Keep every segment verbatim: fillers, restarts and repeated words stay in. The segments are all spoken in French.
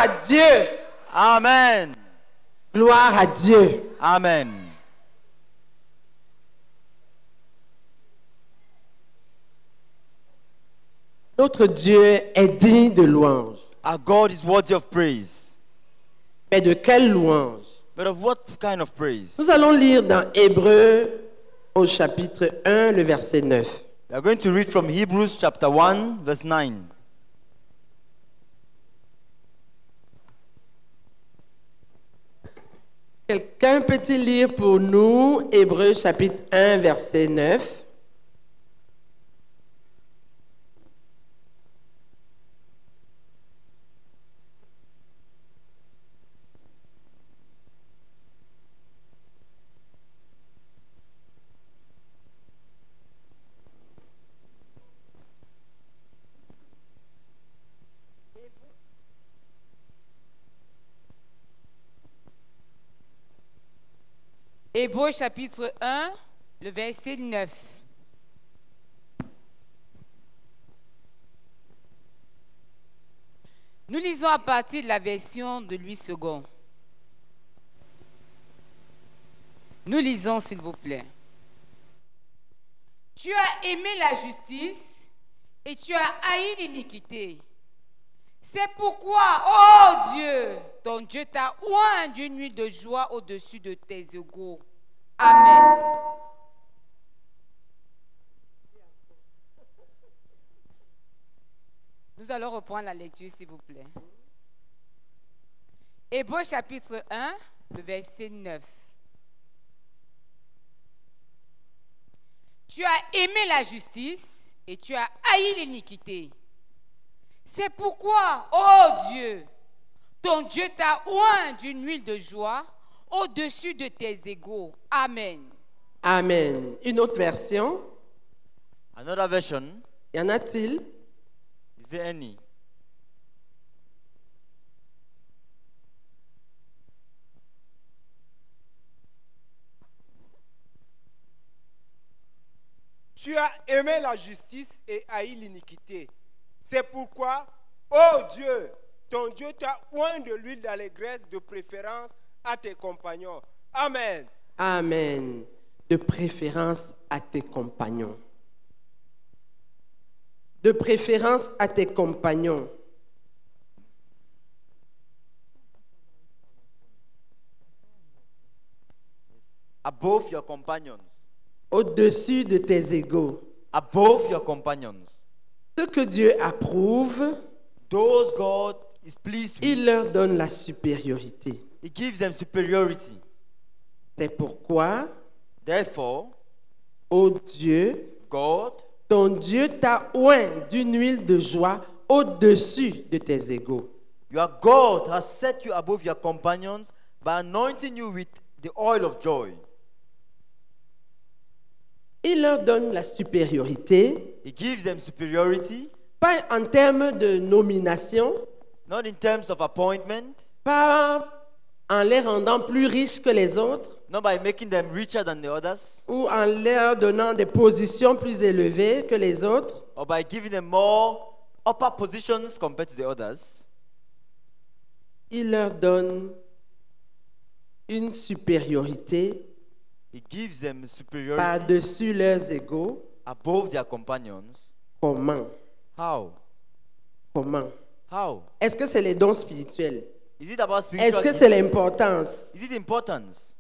à Dieu. Amen. Gloire à Dieu. Amen. Notre Dieu est digne de louange. Our God is worthy of praise. Mais de quelle louange? But of what kind of praise? Nous allons lire dans Hébreux au chapitre un, le verset neuf. We are going to read from Hebrews chapter one, verse nine. Quelqu'un peut-il lire pour nous Hébreux chapitre un, verset neuf? Hébreux chapitre un, le verset neuf. Nous lisons à partir de la version de Louis second. Nous lisons, s'il vous plaît. Tu as aimé la justice et tu as haï l'iniquité. C'est pourquoi, ô Dieu, ton Dieu t'a oint d'une huile de joie au-dessus de tes égaux. Amen. Nous allons reprendre la lecture, s'il vous plaît. Hébreux chapitre un, le verset neuf. Tu as aimé la justice et tu as haï l'iniquité. C'est pourquoi, ô Dieu, ton Dieu t'a oint d'une huile de joie au-dessus de tes égaux. Amen. Amen. Une autre version? Another version. Y en a-t-il? Is there any? Tu as aimé la justice et haï l'iniquité. C'est pourquoi, ô Dieu, ton Dieu t'a oint de l'huile d'allégresse de préférence à tes compagnons. Amen. Amen. De préférence à tes compagnons. De préférence à tes compagnons. Above your companions. Au-dessus de tes égaux. Above your companions. Ce que Dieu approuve, Those God is pleased with, il leur donne la supériorité. He gives them superiority. C'est pourquoi, Therefore, ô Dieu, God, ton Dieu t'a oint d'une huile de joie au-dessus de tes égaux. your God has set you above your companions by anointing you with the oil of joy. Il leur donne la supériorité, He gives them superiority, pas en termes de nomination, not in terms of appointment, pas en les rendant plus riches que les autres, not by making them richer than the others, ou en leur donnant des positions plus élevées que les autres, or by giving them more upper positions compared to the others. il leur donne une supériorité He gives them superiority par-dessus leurs égaux. above their companions. Comment? How? Comment? How? Est-ce que c'est les dons spirituels? Is it about spiritual Est-ce que gifts? c'est l'importance? Is it importance?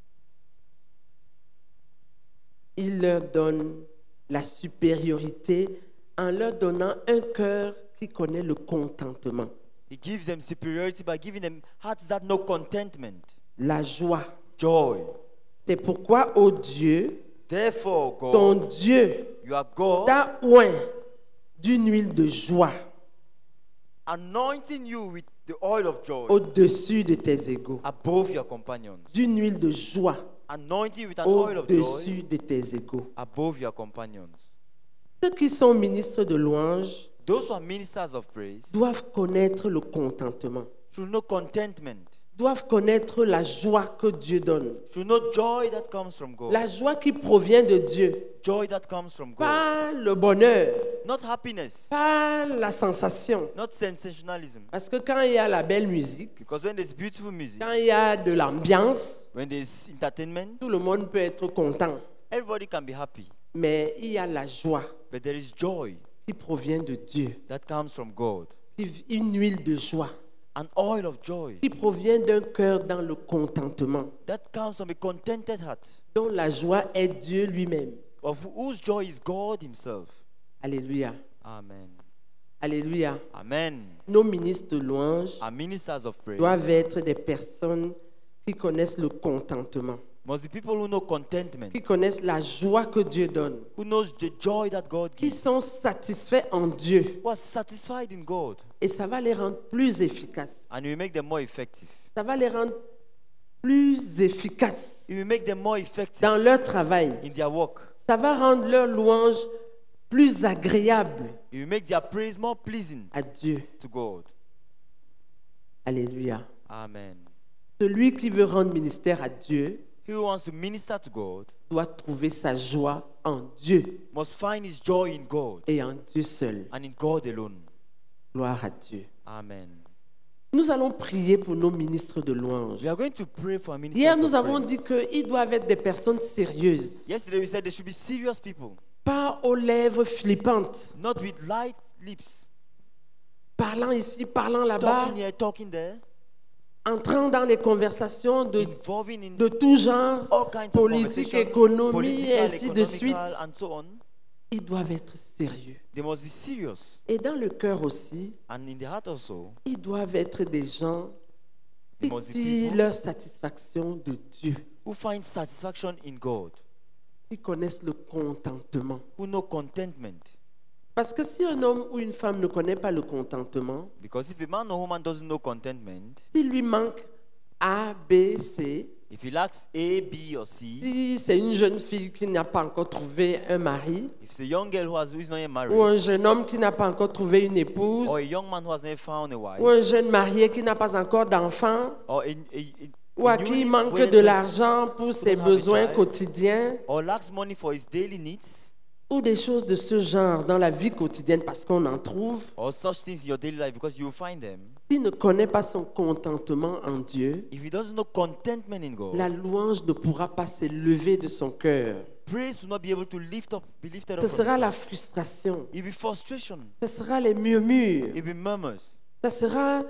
Il leur donne la supériorité en leur donnant un cœur qui connaît le contentement, He gives them superiority by giving them hearts that know contentment, la joie. joy. C'est pourquoi, ô Dieu, Therefore, ton God, Dieu you are God, t'a oint d'une huile de joie anointing you with the oil of joy au-dessus de tes égaux. above your companions. D'une huile de joie Anointing you with an oil of joy au-dessus de tes égaux. above your companions. Ceux qui sont ministres de louange Those who are ministers of praise doivent connaître le contentement, should know contentment, doivent connaître la joie que Dieu donne. should know joy that comes from God. La joie qui provient de Dieu. Joy that comes from God. Pas le bonheur, Not happiness, pas la sensation. not sensationalism. Parce que quand il y a la belle musique, Because when there's beautiful music, quand il y a de l'ambiance, when there's entertainment, tout le monde peut être content. everybody can be happy. Mais il y a la joie But there is joy qui provient de Dieu. that comes from God. Une huile de joie An oil of joy qui provient d'un cœur dans le contentement, that comes from a contented heart, dont la joie est Dieu lui-même. of whose joy is God Himself. Alléluia. Amen. Alléluia. Amen. Nos ministres de louange Our ministers of praise doivent être des personnes qui connaissent le contentement, must be people who know contentment, qui connaissent la joie que Dieu donne, who knows the joy that God qui gives, sont satisfaits en Dieu. who are satisfied in God, Et ça va les rendre plus efficaces. and we make them more effective. Ça va les rendre plus efficaces It will make them more effective dans leur travail. in their work. Ça va rendre leur louange plus agréable It will make their praise more pleasing à Dieu. to God. Alléluia. Amen. Celui qui veut rendre ministère à Dieu He who wants to minister to God doit trouver sa joie en Dieu must find his joy in God et en Dieu seul. and in God alone. Gloire à Dieu. Amen. Nous allons prier pour nos ministres de louange. We are going to pray for our ministers Hier, of nous avons praise. dit qu'ils doivent être des personnes sérieuses, Yesterday we said they should be serious people, pas aux lèvres flippantes, not with light lips, parlant ici, parlant là-bas, talking here, talking there, entrant dans les conversations de, involving in de tout genre, all kinds of politique, conversations, économie, political, et ainsi de economical, suite. and so on. Ils doivent être sérieux. They must be serious, Et dans le cœur aussi, and in the heart also, ils doivent être des gens they qui must be tirent people leur satisfaction de Dieu, who find satisfaction in God, qui connaissent le contentement. who know contentment. Parce que si un homme ou une femme ne connaît pas le contentement, Because if a man or woman doesn't know contentment, s'il lui manque A, B, C, if he lacks A, B, or C, si c'est une jeune fille qui n'a pas encore trouvé un mari, if it's a young girl who, has, who is not yet married, ou un jeune homme qui n'a pas encore trouvé une épouse, or a young man who has never found a wife, ou un jeune marié qui n'a pas encore d'enfant, or, a, a, a, ou a à qui newly il manque wedded de person l'argent pour ses have a besoins child, quotidiens, or lacks money for his daily needs, ou des choses de ce genre dans la vie quotidienne parce qu'on en trouve, or such things in your daily life because you will find them. s'il ne connaît pas son contentement en Dieu, If he doesn't know contentment in God, la louange ne pourra pas s'élever de son cœur. praise will not be able to lift up, be lifted up Ce from sera his la heart. frustration, It will be frustration. ce sera les murmures, It will be murmurs. ce sera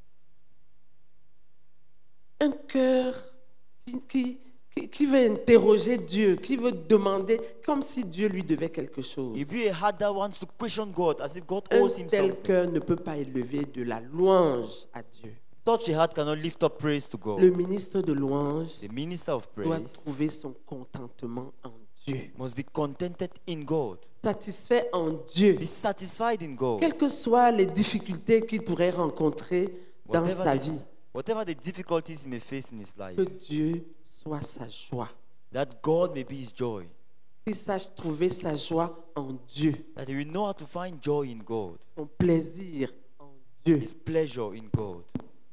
un cœur qui, qui, qui, qui veut interroger Dieu, qui veut demander comme si Dieu lui devait quelque chose. It will be a heart that wants to question God as if God Un owes him tel something. cœur ne peut pas élever de la louange à Dieu. Such a heart cannot lift up praise to God. Le ministre de louange The minister of doit praise trouver son contentement en Dieu, must be contented in God. satisfait en Dieu, Be satisfied in God. quelles que soient les difficultés qu'il pourrait rencontrer dans Whatever sa the, vie. whatever the difficulties he may face in his life, Que Dieu soit sa joie, that God may be his joy. qu'il sache trouver sa joie en Dieu, That he will know how to find joy in God. son plaisir en Dieu. His pleasure in God.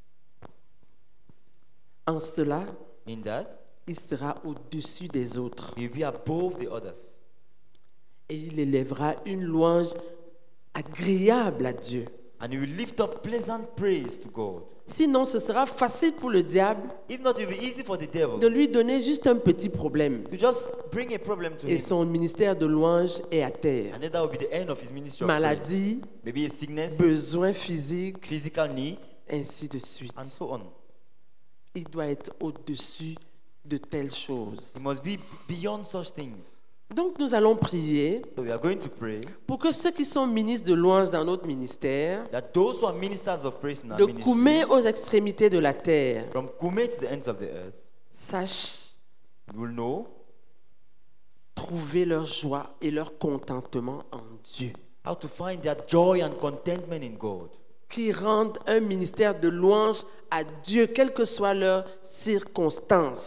En cela, In that, il sera au-dessus des autres he will be above the others. et il élèvera une louange agréable à Dieu. And he will lift up pleasant praise to God. Sinon, ce sera facile pour le diable If not, it will be easy for the devil de lui donner juste un petit problème to just bring a problem to et him. son ministère de louange est à terre. And then that will be the end of his ministry of praise. Maladie, Maybe a sickness, besoins physiques, physical need, ainsi de suite. and so on. Il doit être au-dessus de telles choses. He must be beyond such things. Donc nous allons prier So we are going to pray pour que ceux qui sont ministres de louange dans notre ministère, that those who are ministers of praise in our de ministry, Koumé aux extrémités de la terre, from Kume to the ends of the earth, sachent will know trouver leur joie et leur contentement en Dieu. how to find their joy and contentment in God. Qui rendent un ministère de louange à Dieu, quelles que soient leurs circonstances.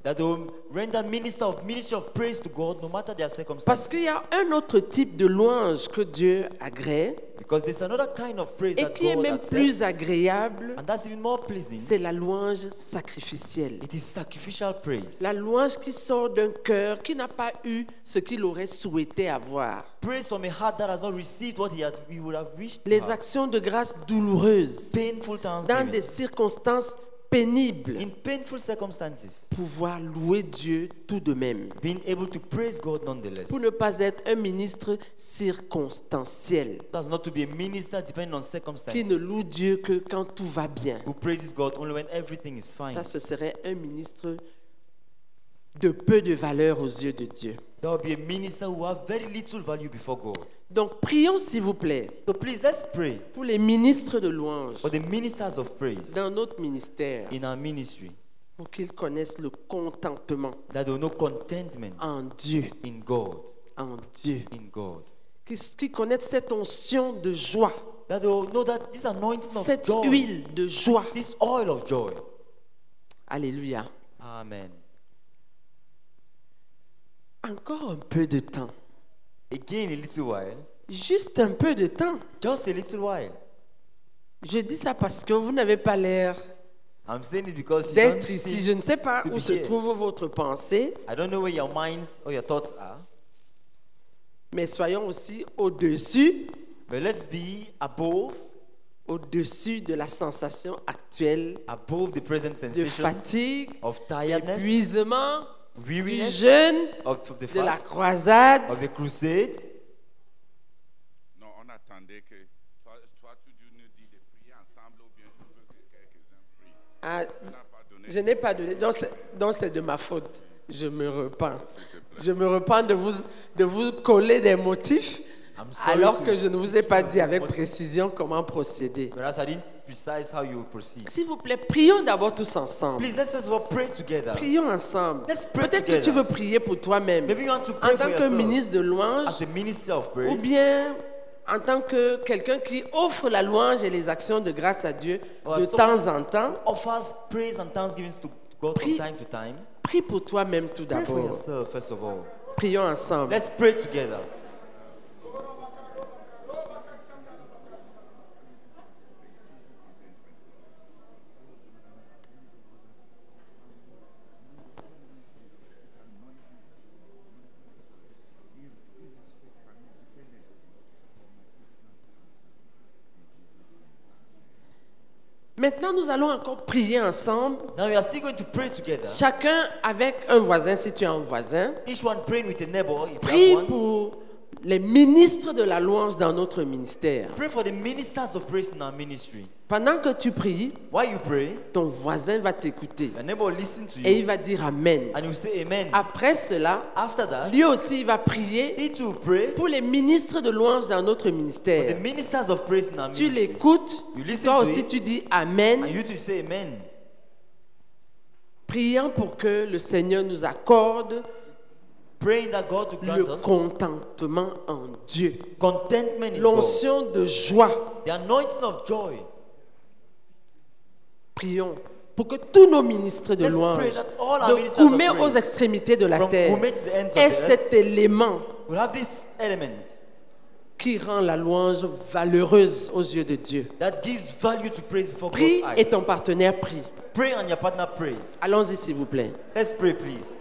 That they will render minister of ministry of praise to God no matter their Parce circumstances. qu'il y a un autre type de louange que Dieu agrée Because there's another kind of praise et that qui est God même accepts. plus agréable, And that's even more pleasing. c'est la louange sacrificielle. It is sacrificial praise. La louange qui sort d'un cœur qui n'a pas eu ce qu'il aurait souhaité avoir. Praise from a heart that has not received what he, had, he would have wished to Les have. actions de grâce douloureuses Painful dans thanksgiving. des circonstances pénibles. In painful circumstances. Pouvoir louer Dieu tout de même. Being able to praise God nonetheless. Pour ne pas être un ministre circonstanciel That's not to be a minister depending on qui circumstances. ne loue Dieu que quand tout va bien. Who praises God only when everything is fine. Ça, ce serait un ministre de peu de valeur aux yeux de Dieu. That would be a minister who have very little value before God. Donc, prions s'il vous plaît So please, let's pray pour les ministres de louange for the ministers of praise dans notre ministère, in our ministry. pour qu'ils connaissent le contentement That they will know contentment en Dieu, in God. en Dieu. In God. Qu'ils qu'ils connaissent cette onction de joie, That they will know that this anointing of cette joy, huile de joie. this oil of joy. Alléluia. Amen. Encore un peu de temps. Again, a little while. Juste un peu de temps. Just a little while. Je dis ça parce que vous n'avez pas l'air I'm saying it because you don't d'être ici. seem Je ne sais pas to où be se here. trouve votre pensée, I don't know where your minds or your thoughts are, mais soyons aussi au-dessus, but let's be above, au-dessus de la sensation actuelle above the present de sensation fatigue, of tiredness, d'épuisement, du weariness, jeûne, of the de la fast, croisade. of the crusade. Non, on attendait que toi, toi tu nous dis de prier ensemble ou bien tu veux que quelques-uns prient. Ah, On n'a pas donné. je n'ai pas donné, donc c'est, donc c'est de ma faute. Je me repens. Je me repens de vous, de vous coller des motifs I'm sorry alors to- que je ne vous ai pas dit avec précision comment procéder. Whereas I didn't precise how you proceed. S'il vous plaît, prions d'abord tous ensemble. Please, let's first of all pray together. Prions ensemble. Let's pray Peut-être que together. tu veux prier pour toi-même Maybe you want to en pray for tant que yourself ministre de louange as a minister of ou praise, bien en tant que quelqu'un qui offre la louange et les actions de grâce à Dieu Or de someone temps en temps. offers praise and thanksgiving to God Prie. from time to time. Prie pour toi-même tout Pray for d'abord. yourself first of all. Prions ensemble. Let's pray together. Maintenant, nous allons encore prier ensemble, Now we are still going to pray together. chacun avec un voisin, si tu as un voisin. Each one praying with a neighbor if you Prie have one. pour les ministres de la louange dans notre ministère. Pray for the ministers of praise in our ministry. Pendant que tu pries, While you pray, ton voisin va t'écouter your neighbor will listen to et il you va dire Amen. and you say amen. Après cela, After that, lui aussi, il va prier he too will pray pour les ministres de louange dans notre for the ministère. ministers of praise in our Tu ministry. l'écoutes, You listen toi to aussi it. tu dis Amen, And you too say amen. priant pour que le Seigneur nous accorde Praying that God will le grant us contentement en Dieu, contentment in God. l'onction de joie. The anointing of joy. Prions pour que tous nos ministres de Let's louange, pray that all our de ministers of Koumé aux praise, extrémités de la from terre, Koumé to the ends of aient the cet élément We'll have this element qui rend la louange valeureuse aux yeux de Dieu. that gives value to praise before Prie God's et eyes. ton partenaire prie. Pray and your partner prays. Allons-y s'il vous plaît. Let's pray, please.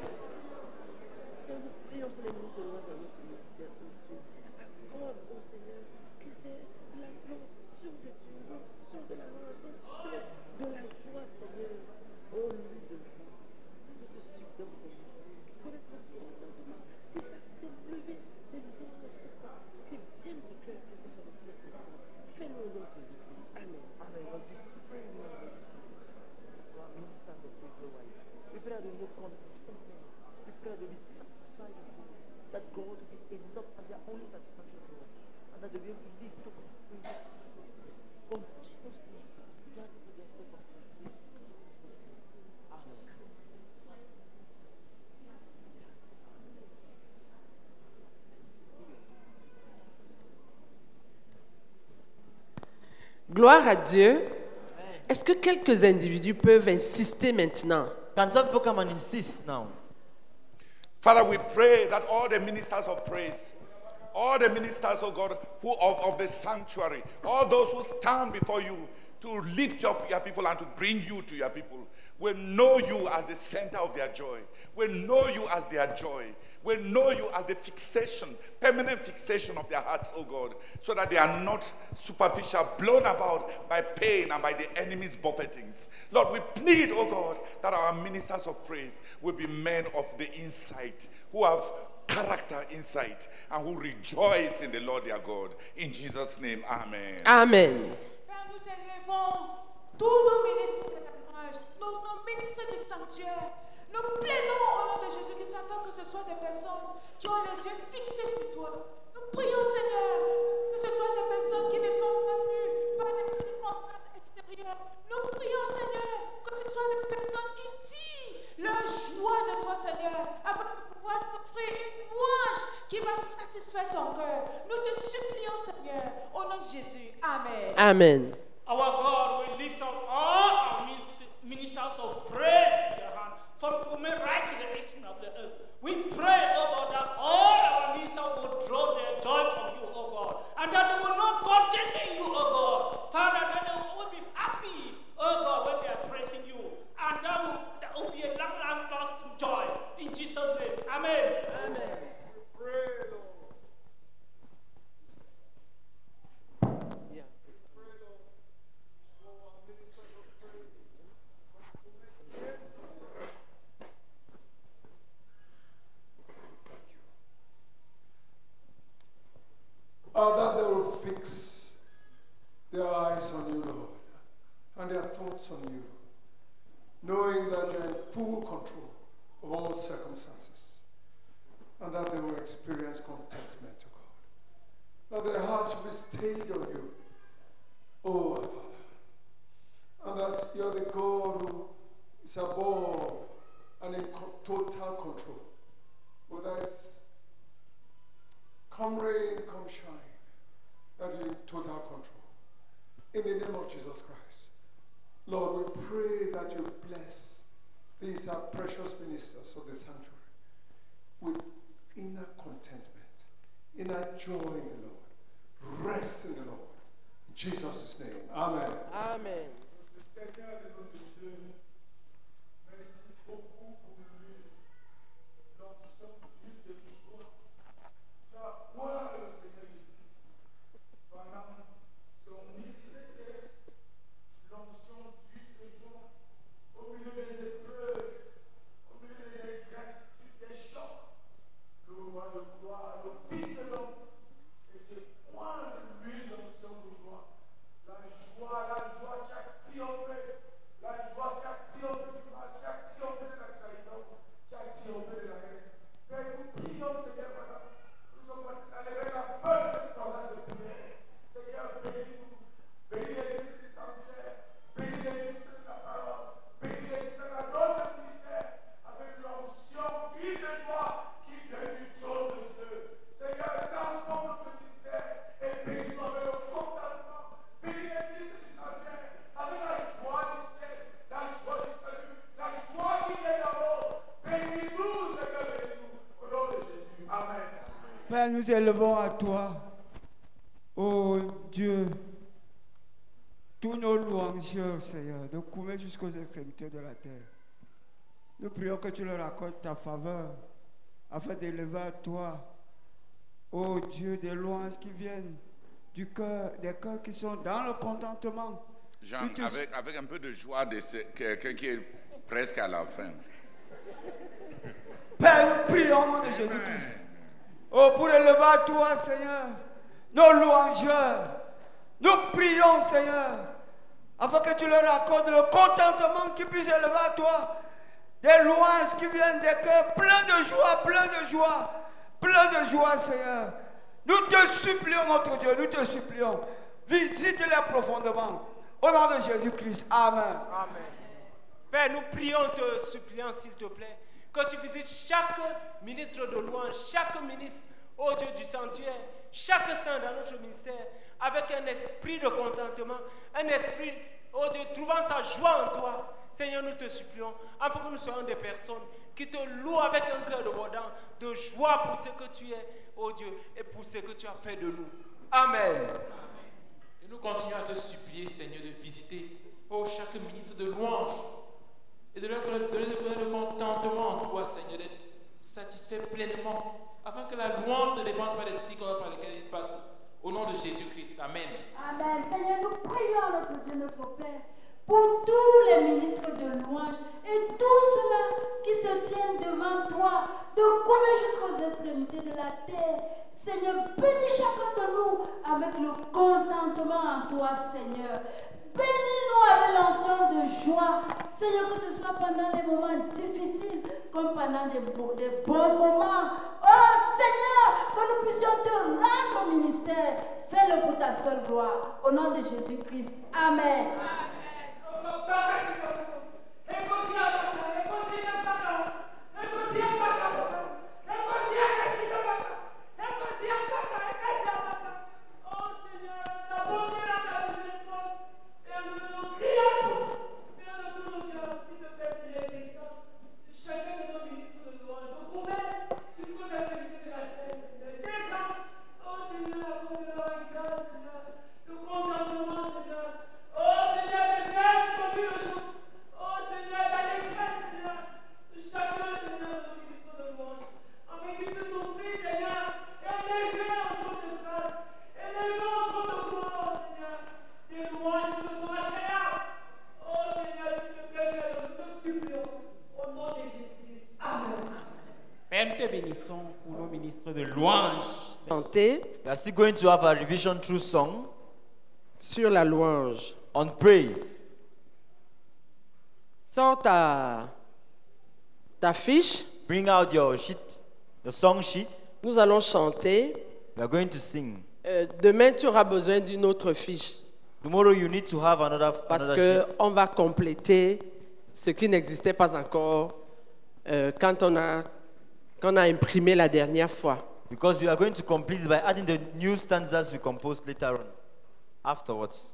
Gloire à Dieu. Est-ce que quelques individus peuvent insister maintenant Can some people come and insist now? Father, we pray that all the ministers of praise, all the ministers of God who of, of the sanctuary, all those who stand before you to lift up your people and to bring you to your people, will know you as the center of their joy, will know you as their joy, will know you as the fixation, permanent fixation of their hearts, oh God, so that they are not superficial, blown about by pain and by the enemy's buffetings. Lord, we plead, oh God, that our ministers of praise will be men of the insight, who have character insight, and who rejoice in the Lord their God. In Jesus' name, amen. Amen. Père, nous t'élevons tous nos ministres de la louange, nos, nos ministres du sanctuaire. Nous plaidons au nom de Jésus-Christ afin que ce soit des personnes qui ont les yeux fixés sur toi. Nous prions, Seigneur, que ce soit des personnes qui ne sont pas venues par des circonstances extérieures. Nous prions, Seigneur, que ce soit des personnes qui tirent leur joie de toi, Seigneur, afin de pouvoir t'offrir une louange qui va satisfaire ton cœur. Nous te supplions, Seigneur, au nom de Jésus. Amen. Amen. Our God, we lift up all our ministers of praise to your hand, from coming right to the extreme of the earth. We pray, oh God, that all our ministers will draw their joy from you, oh God, and that they will not condemn you, oh God. Father, that they will be happy, oh God, when they are praising you, and that will, that will be a long, long lasting joy. In Jesus' name, amen. Amen. Pray, Lord. Uh, that they will fix their eyes on you, Lord, and their thoughts on you, knowing that you're in full control of all circumstances, and that they will experience contentment, O God. That their hearts will be stayed on you, oh our Father, and that you're the God who is above and in co- total control, whether it's come rain, come shine, that you're in total control. In the name of Jesus Christ. Lord, we pray that you bless these are precious ministers of the sanctuary with inner contentment, inner joy in the Lord, rest in the Lord. In Jesus' name, amen. Amen. Père, nous élevons à toi, ô Dieu, tous nos louangeurs, Seigneur, de courir jusqu'aux extrémités de la terre. Nous prions que tu leur accordes ta faveur, afin d'élever à toi, ô Dieu, des louanges qui viennent du cœur, des cœurs qui sont dans le contentement. Jean, te... avec, avec un peu de joie de ce, quelqu'un qui est presque à la fin. Père, nous prions au nom de Jésus-Christ. Oh, pour élever à toi, Seigneur, nos louangeurs. Nous prions, Seigneur, afin que tu leur accordes le contentement qu'ils puissent élever à toi. Des louanges qui viennent des cœurs pleins de joie, pleins de joie, pleins de joie, Seigneur. Nous te supplions, notre Dieu, nous te supplions. Visite-les profondément. Au nom de Jésus-Christ. Amen. Amen. Père, nous prions, te supplions, s'il te plaît, que tu visites chaque ministre de louange, chaque ministre, ô Dieu du sanctuaire, chaque saint dans notre ministère, avec un esprit de contentement, un esprit, ô Dieu, trouvant sa joie en toi. Seigneur, nous te supplions, afin que nous soyons des personnes qui te louent avec un cœur débordant de joie pour ce que tu es, oh Dieu, et pour ce que tu as fait de nous. Amen. Et nous continuons à te supplier, Seigneur, de visiter oh, chaque ministre de louange et de leur donner le contentement en toi, Seigneur, d'être satisfait pleinement, afin que la louange ne dépende pas des cycles par lesquels ils passent. Au nom de Jésus-Christ. Amen. Amen. Seigneur, nous prions notre Dieu, notre Père, pour tous les ministres de louange et tous ceux-là qui se tiennent devant toi, de courir jusqu'aux extrémités de la terre. Seigneur, bénis chacun de nous avec le contentement en toi, Seigneur. Bénis-nous avec l'onction de joie. Seigneur, que ce soit pendant les moments difficiles comme pendant des, des bons moments. Oh Seigneur, que nous puissions te rendre au ministère. Fais-le pour ta seule gloire. Au nom de Jésus-Christ. Amen. Pour nos ministres de louange. Chanter. We are still going to have a revision through song sur la louange. On praise. Sors ta, ta fiche. Bring out your sheet, your song sheet. Nous allons chanter. We are going to sing. Euh, demain, tu auras besoin d'une autre fiche. Tomorrow you need to have another, Parce another qu'on va compléter ce qui n'existait pas encore euh, quand on a qu'on a imprimé la dernière fois. Because we are going to complete it by adding the new stanzas we composed later on, afterwards.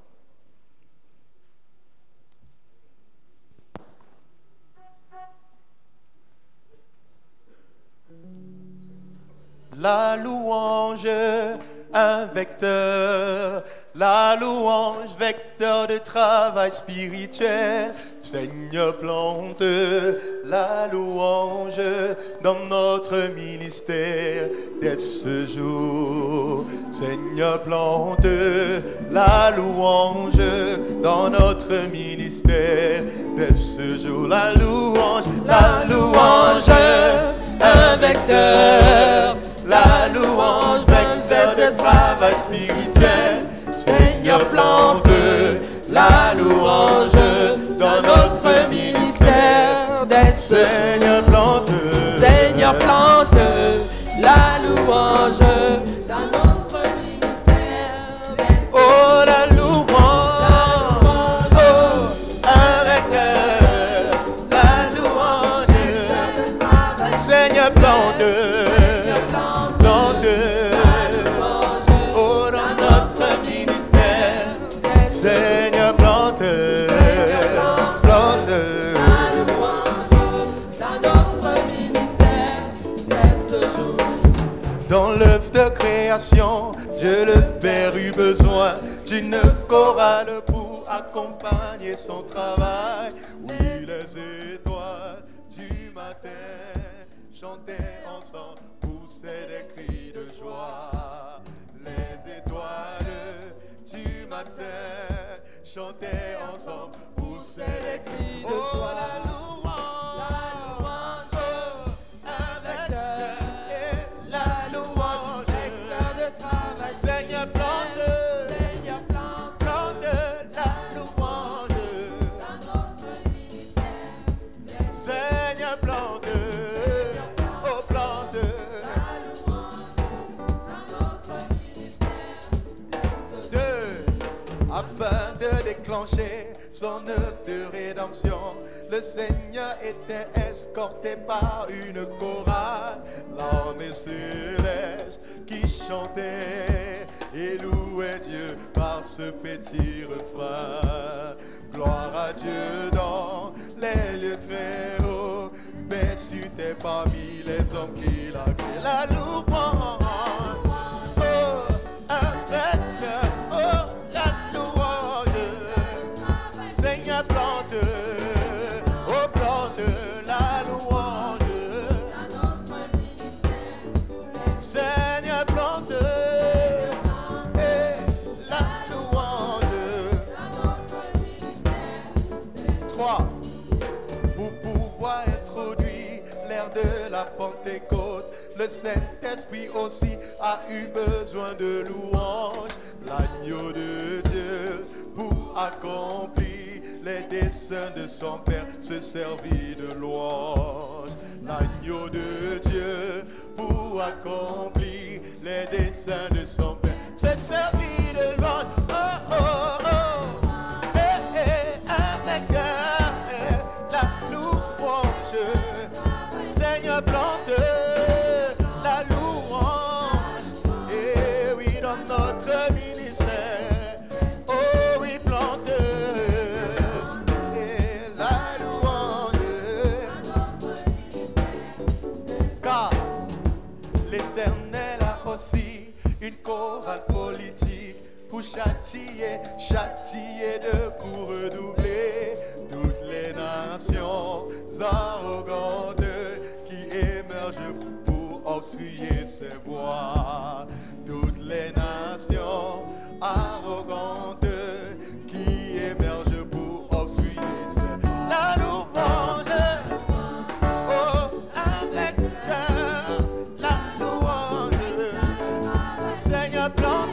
La louange, un vecteur, la louange, vecteur de travail spirituel. Seigneur, plante la louange dans notre ministère dès ce jour. Seigneur, plante la louange dans notre ministère dès ce jour. La louange, la louange, un vecteur. La louange, vecteur de travail spirituel. Seigneur, plante la louange dans notre ministère d'être. Seigneur, plante, Seigneur, plante la louange dans notre ministère d'être. Oh, la louange, oh, avec cœur, la louange. Seigneur, plante. Seigneur, plante, plante dans notre ministère dès ce jour. Dans l'œuvre de création, Dieu le Père eut besoin d'une chorale pour accompagner son travail. Oui, les étoiles du matin chantaient ensemble, poussaient des cris de joie. Les étoiles du matin chantaient ensemble, poussaient les cris de joie. Oh, la louange, la louange, avec cœur, et la louange, vecteur de travail. Seigneur, plante, Seigneur, plante, plante la louange dans notre ministère. Seigneur, plante, oh, plante la louange dans notre ministère. Deux, afin de déclencher son œuvre de rédemption, le Seigneur était escorté par une chorale, l'armée céleste qui chantait et louait Dieu par ce petit refrain. Gloire à Dieu dans les lieux très hauts. Béni t'es parmi les hommes qu'il a créés. La louange, oh, avec oh, la louange. Seigneur, plante, oh, plante la louange. Seigneur, plante et la louange. Trois. Pour pouvoir introduire l'ère de la Pentecôte, le Saint-Esprit aussi a eu besoin de louange. L'agneau de Dieu pour accomplir les desseins de son Père se servit de louange. L'agneau de Dieu pour accomplir les desseins de son Père se servit de louange. Oh, oh, oh. Eh, eh, avec eh, la louange. Seigneur, plante la louange. Et oui, dans notre ministère. Oh oui, plante et la louange. Car l'Éternel a aussi une chorale politique pour châtier, châtier de coups redoublés toutes les nations arrogantes qui émergent pour obstruer ses voix. Toutes les nations arrogantes qui émergent pour obstruer ses voix. La louange, oh, avec cœur, la louange. Seigneur, plante.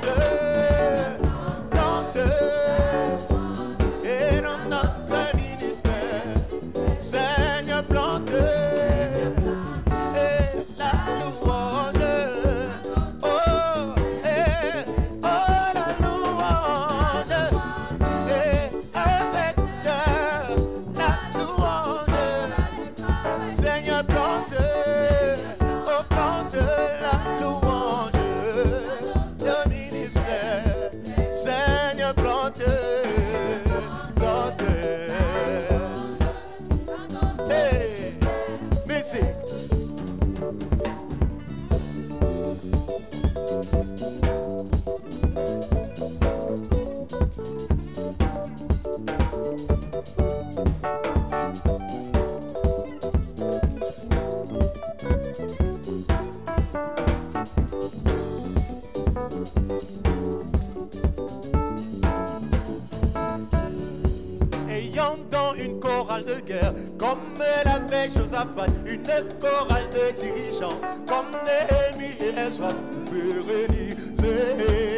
Ayant dans une chorale de guerre, comme l'avait Josaphat, une chorale de dirigeants, comme Néhémie et Esdras pour pérenniser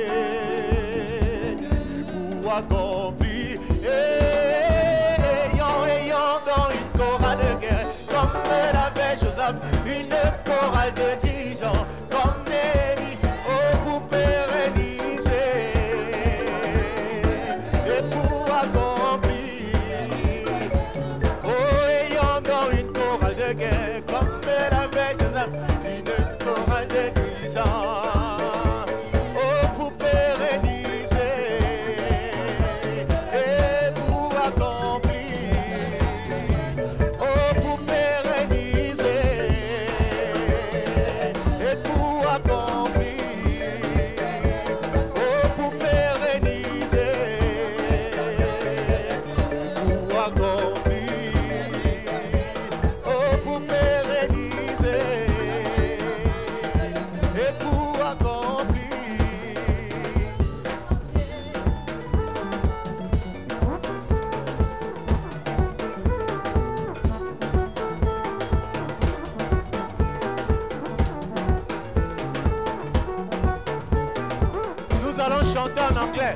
et pour accomplir. Ayant, ayant dans une chorale de guerre, comme l'avait Josaphat, une chorale de dirigeants, comme Néhémie, oh, pour pérenniser et pour accomplir. Comme la veille, une chorale de dirigeants, oh, pour pérenniser et pour accomplir, oh, pour pérenniser et pour accomplir, oh, pour pérenniser et pour accomplir. Nous allons chanter en anglais.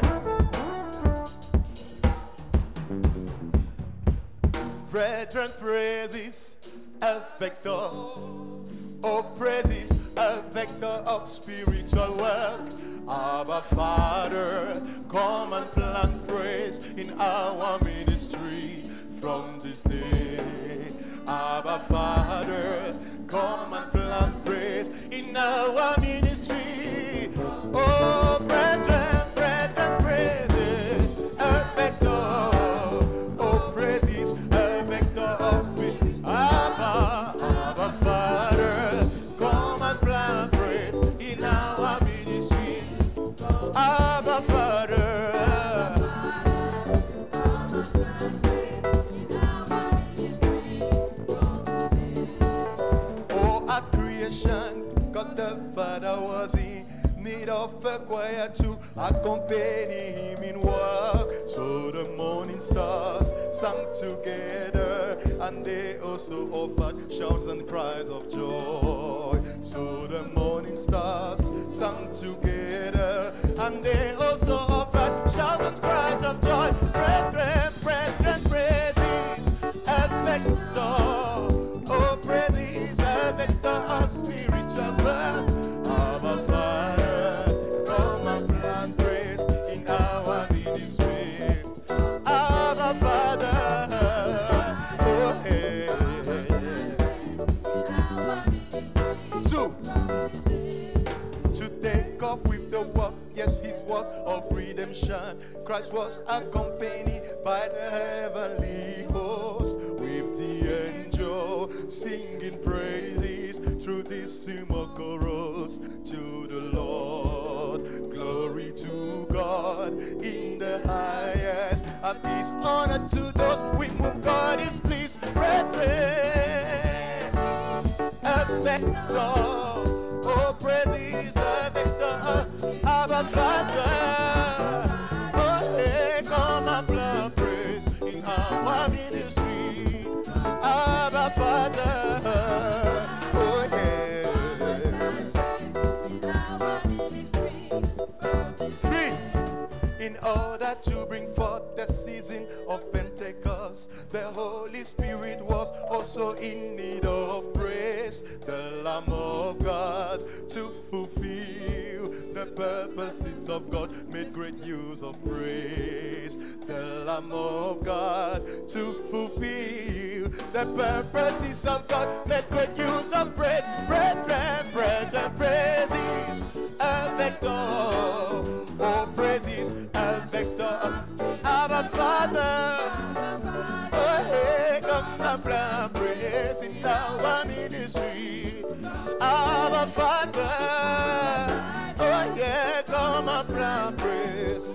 Brethren, praises a vector. Oh, praises a vector of spiritual work. Abba, Father, come and plant praise in our ministry from this day. Abba, Father, come and plant praise in our ministry. Oh, brethren, brethren, praises a vector. Oh, praises a vector redemption, God the Father was in need of a choir to accompany him in work. So the morning stars sang together, and they also offered shouts and cries of joy. So the morning stars sang together, and they also offered shouts and cries of joy. Brethren, brethren, praises, effect all. Oh, praises, effect all spiritual birth. Our Father, come and plant praise in our ministry. Our Father, oh hey. So, to take off with the work, yes, his work of redemption, Christ was accompanied by the heavenly host, with the angel singing praises through this summer chorus to the Lord. Glory to God in the highest, and peace, honor to those with whom God is pleased. Brethren, effect all, oh praises, effect all, our Father. Oh hey, come and plant praise in our ministry, our Father. Oh yeah. Three. In order to bring forth the season of Pentecost, the Holy Spirit was also in need of praise. The Lamb of God, to fulfill the purposes of God, made great use of praise. The Lamb of God, to fulfill the purposes of God, made great use of praise. Brethren, brethren, praises, effect all. Oh, praises, effect all. Our Father, oh hey, come and plant praise in our ministry. Our Father, oh yeah, come and plant praise.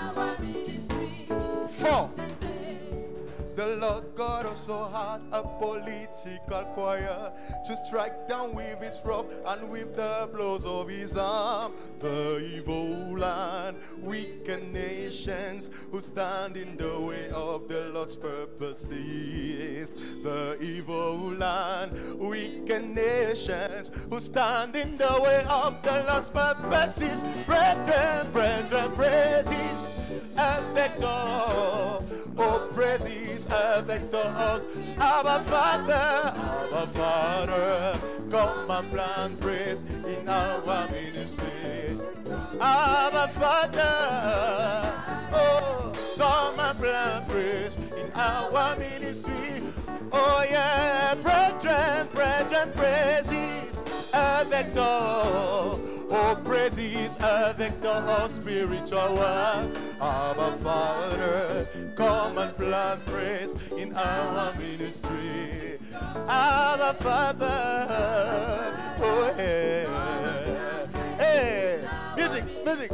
Four. The Lord God also had a political choir to strike down with its rod and with the blows of his arm the evil and wicked nations who stand in the way of the Lord's purposes. The evil and wicked nations who stand in the way of the Lord's purposes. Brethren, brethren, praises, effect all. Oh, praises, effect us. Our Father, our Father, come and plant praise in our ministry. Our Father, oh, come and plant praise in our ministry. Oh yeah, brethren, brethren, praises, effect all. Oh, praises, effect all spiritual work. Our Father, come and plant praise in our ministry. Our Father, oh hey, hey, music, music.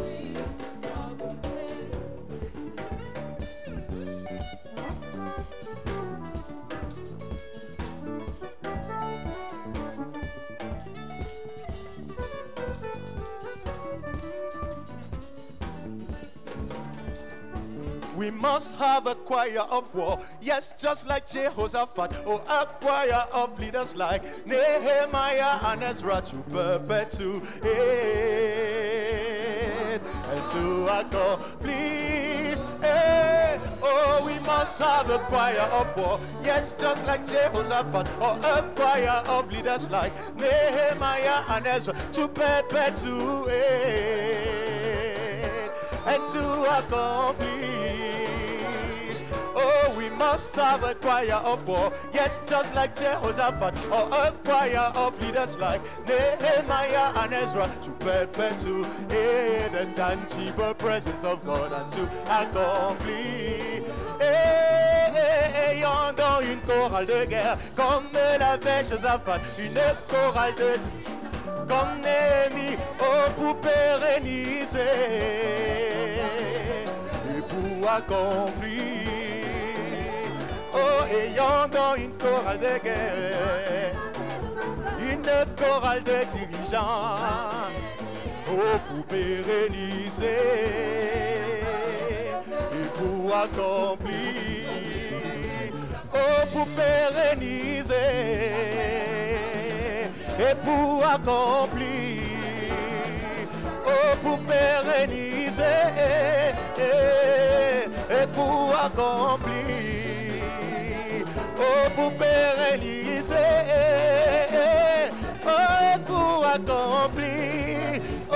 We must have a choir of war, yes, just like Jehoshaphat, or a choir of leaders like Nehemiah and Ezra to perpetuate and to accomplish. Hey, oh, we must have a choir of war, yes, just like Jehoshaphat, or a choir of leaders like Nehemiah and Ezra to perpetuate and to accomplish. Oh, we must have a choir of war, yes, just like Jehoshaphat, or a choir of leaders like Nehemiah and Ezra to perpetuate the tangible presence of God and to accomplish. Ayant une chorale de guerre, comme l'avait Josaphat, une chorale de comme Néhémie, oh, pour pérenniser et pour accomplir. Oh, ayant dans une chorale de guerre, une chorale de dirigeants, oh, pour pérenniser et pour accomplir, oh, pour pérenniser et pour accomplir, oh, pour pérenniser et pour accomplir, oh, pour pérenniser, oh, pour accomplir, oh.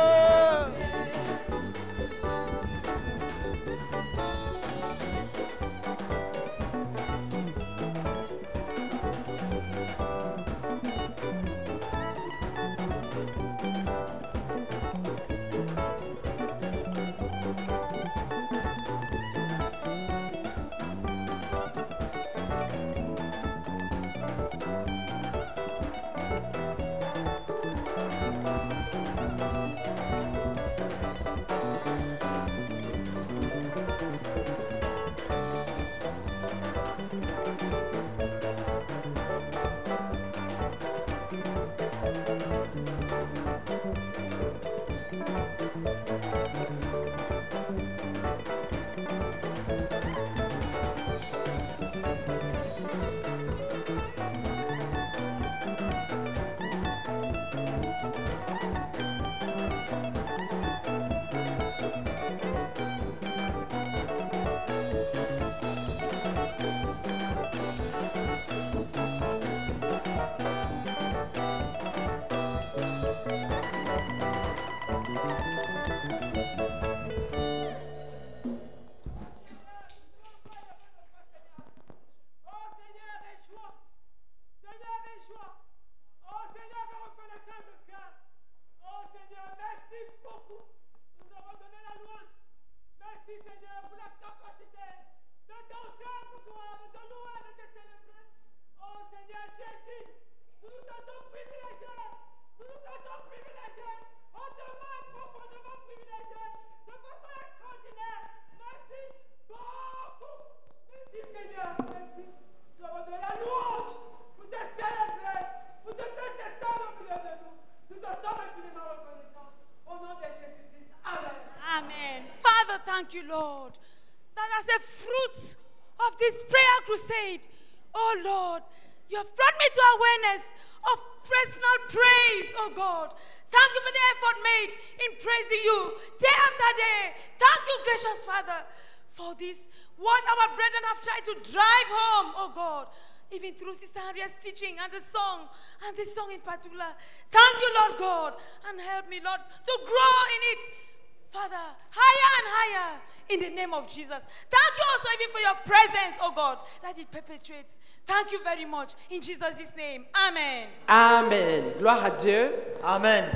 Thank you, Lord, that as a fruit of this prayer crusade, oh Lord, you have brought me to awareness of personal praise, oh God. Thank you for the effort made in praising you day after day. Thank you, gracious Father, for this, what our brethren have tried to drive home, oh God, even through Sister Harriet's teaching and the song, and this song in particular. Thank you, Lord God, and help me, Lord, to grow in it, Father, higher and higher in the name of Jesus. Thank you also even for your presence, oh God, that it perpetuates. Thank you very much. In Jesus' name, amen. Amen. Gloire à Dieu. Amen.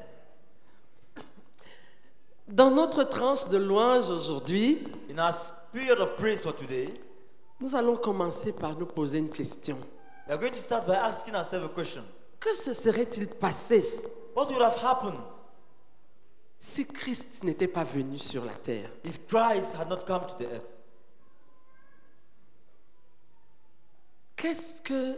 Dans notre tranche de louange aujourd'hui, In our spirit of praise for today, nous allons commencer par nous poser une question. we are going to start by asking ourselves a question. Que se serait-il passé What would have happened si Christ n'était pas venu sur la terre? if Christ had not come to the earth? Qu'est-ce que...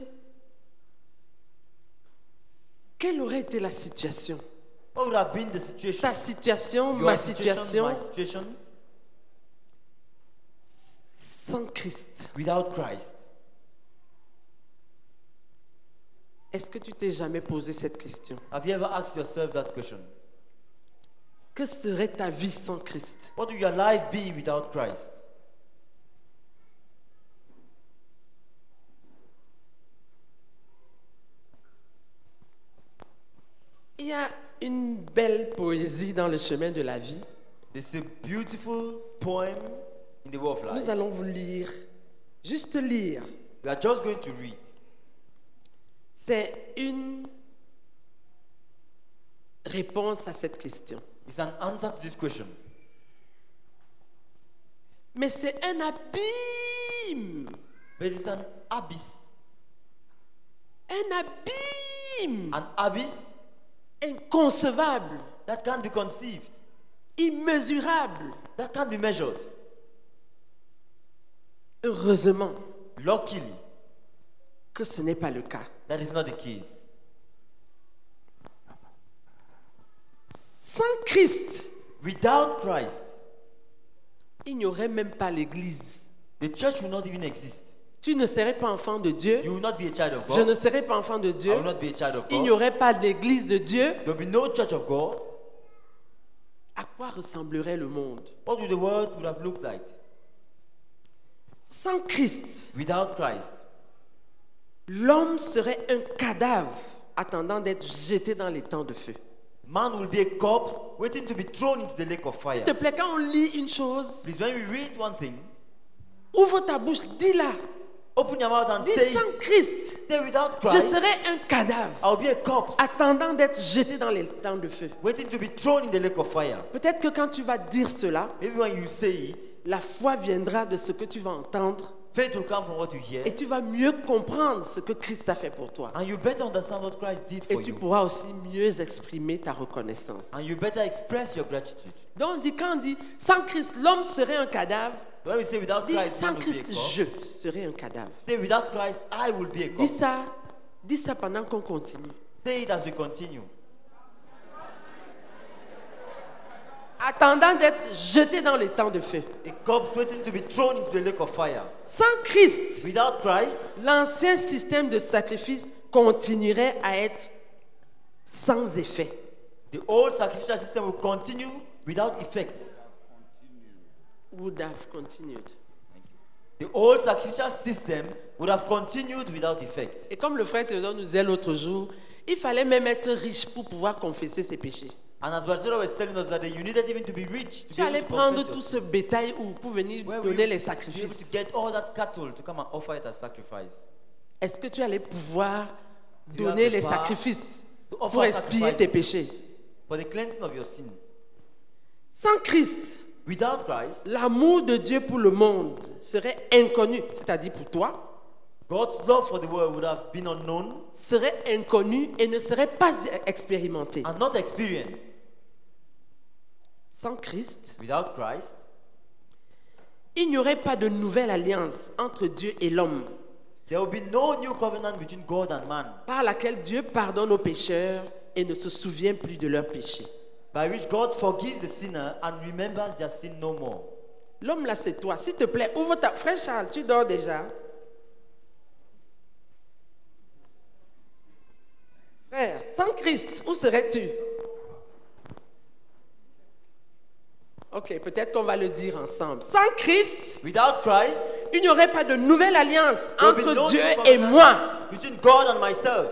Quelle aurait été la situation? What would have been the situation? Ta situation, Your ma situation, situation, my situation, sans Christ. without Christ? Est-ce que tu t'es jamais posé cette question? Have you ever asked yourself that question? Que serait ta vie sans Christ? What would your life be without Christ? Il y a une belle poésie dans le chemin de la vie. There's a beautiful poem in the way of Nous life. allons vous lire, juste lire. We are just going to read. C'est une réponse à cette question. It's an answer to this question. Mais c'est un abîme, But it's an abyss. un abîme An abyss inconcevable, that can't be conceived, immesurable. that can't be measured. Heureusement Luckily, que ce n'est pas le cas. that is not the case. Sans Christ, Without Christ, il n'y aurait même pas l'Église. the church will not even exist. Tu ne serais pas enfant de Dieu. You will not be a child of Je God. ne serais pas enfant de Dieu. I will not be a child of Il n'y God. aurait pas d'Église de Dieu. There will be no church of God. À quoi ressemblerait le monde? What would the world would have looked like? Sans Christ, Without Christ, l'homme serait un cadavre attendant d'être jeté dans les temps de feu. man will be a corpse waiting to be thrown into the lake of fire. S'il te plaît, quand on lit une chose, Please, when we read one thing, ouvre ta bouche, dis-la. open your mouth and Dis say sans it. Christ, Say without je Christ, serais un cadavre I'll be a corpse attendant d'être jeté dans les temps de feu. waiting to be thrown in the lake of fire. Peut-être que quand tu vas dire cela, Maybe when you say it, la foi viendra de ce que tu vas entendre faith will come from what you hear, et tu vas mieux comprendre ce que Christ a fait pour toi. and you better understand what Christ did Et for tu you, pourras aussi mieux exprimer ta reconnaissance. and you better express your gratitude. Donc on dit, quand on dit sans Christ, l'homme serait un cadavre, When we say without dis Christ, sans man will be a Christ, corpse. je serai un cadavre. Say without Christ, I will be a Dis corpse. ça, dis ça pendant qu'on continue. Say it as we continue. Attendant d'être jeté dans les temps de feu. A corpse waiting to be thrown into the lake of fire. Sans Christ, Without Christ, l'ancien système de sacrifice continuerait à être sans effet. the old sacrificial system will continue without effect. Would have continued. The old sacrificial system would have continued without effect. Et comme le frère Théodore nous disait l'autre jour, il fallait même être riche pour pouvoir confesser ses péchés. And as Brother was telling us that you needed even to be rich to Tu be able allais to prendre confess tout your ce sins. bétail ou pour venir Where will donner you les be able to sacrifices. get all that cattle to come and offer it as sacrifice? Est-ce que tu allais pouvoir Do you donner have the les power sacrifices to offer pour expier tes sacrifices péchés? for the cleansing of your sin? Sans Christ, Without Christ, l'amour de Dieu pour le monde serait inconnu, c'est-à-dire pour toi, God's love for the world would have been unknown serait inconnu et ne serait pas expérimenté. and not experienced. Sans Christ, Without Christ, il n'y aurait pas de nouvelle alliance entre Dieu et l'homme, there will be no new covenant between God and man, par laquelle Dieu pardonne aux pécheurs et ne se souvient plus de leurs péchés. by which God forgives the sinner and remembers their sin no more. L'homme là, c'est toi. S'il te plaît, ouvre ta... Frère Charles, tu dors déjà? Frère, sans Christ, où serais-tu? Ok, peut-être qu'on va le dire ensemble. Sans Christ, Without Christ, il n'y aurait pas de nouvelle alliance there will be entre no Dieu new et covenant moi. between God and myself,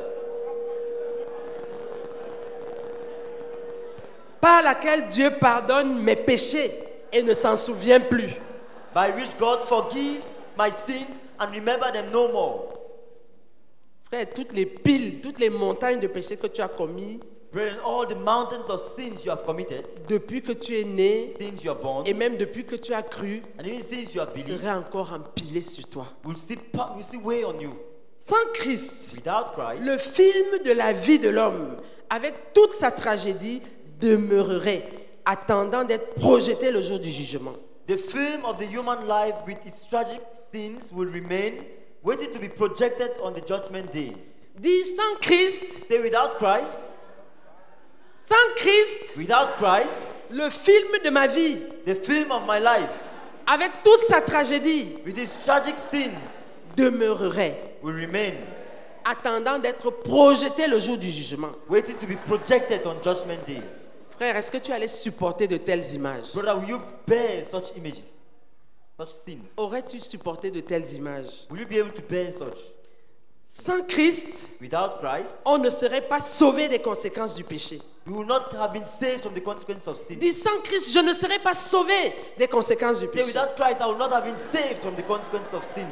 Par laquelle Dieu pardonne mes péchés et ne s'en souvient plus. by which God forgives my sins and remember them no more. Frère, toutes les piles, toutes les montagnes de péchés que tu as commis Brethren, all the mountains of sins you have committed, depuis que tu es né since you are born, et même depuis que tu as cru, and even since you have believed, seraient encore empilées sur toi. will still, pa- will still weigh on you. Sans Christ, Without Christ, le film de la vie de l'homme, avec toute sa tragédie, demeurerait, attendant d'être projeté le jour du jugement. the film of the human life with its tragic sins will remain, waiting to be projected on the judgment day. Dis, sans Christ, Say, without Christ, sans Christ, without Christ, le film de ma vie, the film of my life avec toute sa tragédie, with its tragic sins demeurerait, will remain, attendant d'être projeté le jour du jugement. waiting to be projected on judgment day. Frère, est-ce que tu allais supporter de telles images? Brother, will you bear such images, such sins? Aurais-tu supporté de telles images? Will you be able to bear such? Sans Christ, Without Christ, on ne serait pas sauvé des conséquences du péché. we will not have been saved from the consequences of sin. Dis, sans Christ, je ne serais pas sauvé des conséquences du Say, péché. without Christ, I will not have been saved from the consequences of sin.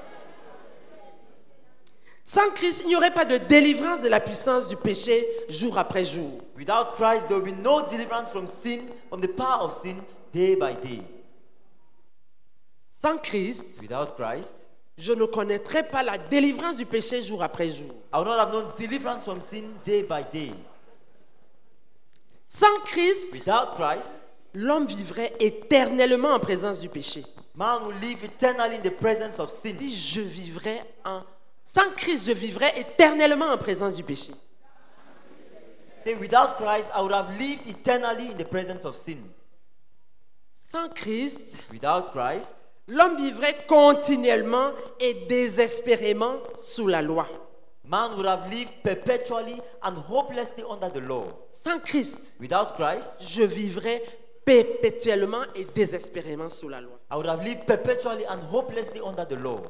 Sans Christ, il n'y aurait pas de délivrance de la puissance du péché jour après jour. Without Christ, there will be no deliverance from sin, from the power of sin, day by day. Sans Christ, Without Christ, je ne connaîtrais pas la délivrance du péché jour après jour. I will not have known deliverance from sin day by day. Sans Christ, Without Christ, l'homme vivrait éternellement en présence du péché. man will live eternally in the presence of sin. Dis, je vivrais en... Sans Christ, je vivrais éternellement en présence du péché. Say, without Christ, I would have lived eternally in the presence of sin. Sans Christ, Without Christ, l'homme vivrait continuellement et désespérément sous la loi. man would have lived perpetually and hopelessly under the law. Sans Christ, Without Christ, je vivrais perpétuellement et désespérément sous la loi. I would have lived perpetually and hopelessly under the law.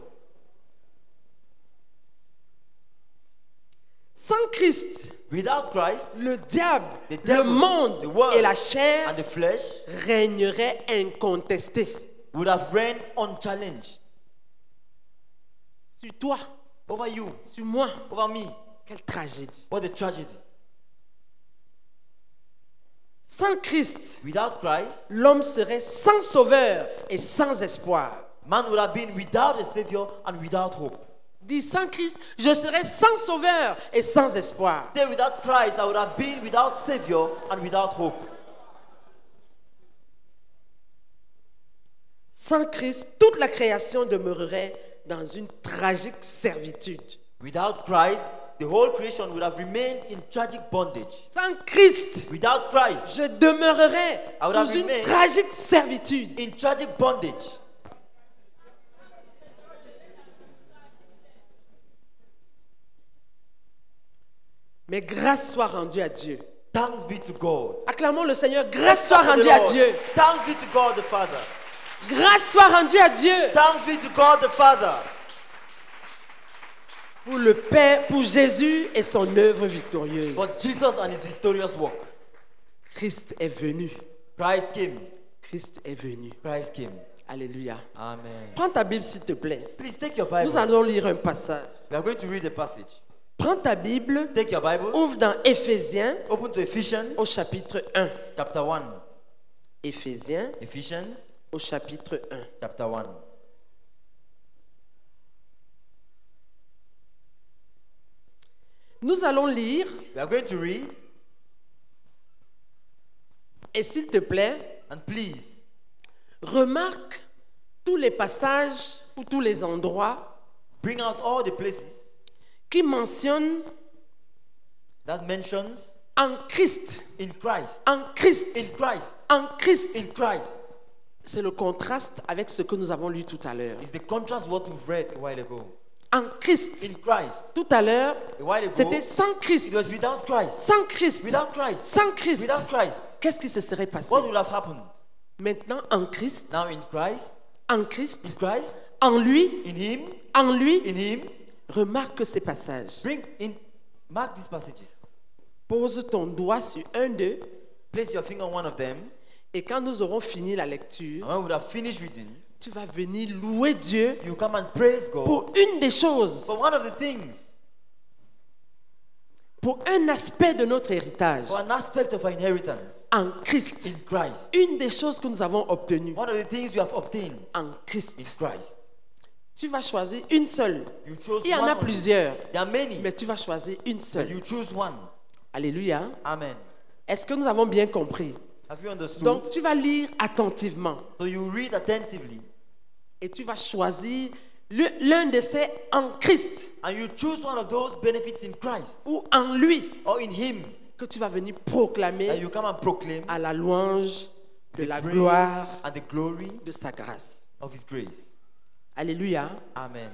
Sans Christ, Without Christ, le diable, the le devil, monde the world, et la chair and the flesh régneraient incontestés would have reigned unchallenged sur toi, over you, sur moi. over me. Quelle tragédie. What a tragedy. Sans Christ, Without Christ, l'homme serait sans sauveur et sans espoir. man would have been without a savior and without hope. Dis, sans Christ, je serais sans sauveur et sans espoir. Say, without Christ, I would have been without savior and without hope. Sans Christ, toute la création demeurerait dans une tragique servitude. Without Christ, the whole creation would have remained in tragic bondage. Sans Christ, Without Christ, je demeurerais I would have sous une remained tragique servitude. in tragic bondage. Mais grâce soit rendue à Dieu. Thanks be to God. Acclamons le Seigneur, grâce Let's soit clap to the rendue à Lord. Dieu. Thanks be to God the Father. Grâce soit rendue à Dieu Thanks be to God the Father. pour le Père, pour Jésus et son œuvre victorieuse. For Jesus and his victorious work. Christ est venu. Christ came. Christ est venu. Christ came. Alléluia. Amen. Prends ta Bible s'il te plaît. Please take your Bible. Nous allons lire un passage. We are going to read the passage. Prends ta Bible, Take your Bible. ouvre dans Éphésiens Open to Ephesians au chapitre un. chapter one. Éphésiens Ephesians au chapitre un. chapter one. Nous allons lire, We are going to read, et s'il te plaît, and please remarque tous les passages ou tous les endroits bring out all the places qui mentionnent that mentions en Christ, in Christ, en Christ, in Christ, en Christ. in Christ. C'est le contraste avec ce que nous avons lu tout à l'heure. It's the contrast what we've read a while ago. En Christ. In Christ. Tout à l'heure, A while ago, c'était sans Christ. it was without Christ. Sans Christ. Without Christ. Sans Christ. Without Christ. Qu'est-ce qui se serait passé? What would have happened? Maintenant, en Christ, Now in Christ, en in Christ, Christ, en lui, in Him, en lui, in Him, remarque ces passages. bring in, mark these passages. Pose ton doigt sur un d'eux Place your finger on one of them, et quand nous aurons fini la lecture, and when we have finished reading, tu vas venir louer Dieu you come and praise God pour une des choses, for one of the things, pour un aspect de notre héritage for an aspect of our inheritance en Christ. in Christ. Une des choses que nous avons obtenues One of the things we have obtained en in Christ. Christ. Tu vas choisir une seule. You chose Il y en one a only. plusieurs, There are many, mais tu vas choisir une but seule. you choose one. Alléluia. Amen. Est-ce que nous avons bien compris? Have you understood? Donc, tu vas lire attentivement So you read attentively, et tu vas choisir le- l'un de ces en Christ and you choose one of those benefits in Christ ou en lui or in Him que tu vas venir that proclamer you come and proclaim à la louange de the la praise gloire and the glory de sa grâce. of His grace. Alléluia. Amen.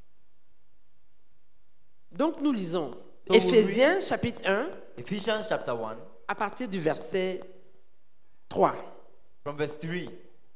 Donc, nous lisons So we Éphésiens chapitre un Ephesians chapter one, à partir du verset trois. from verse three.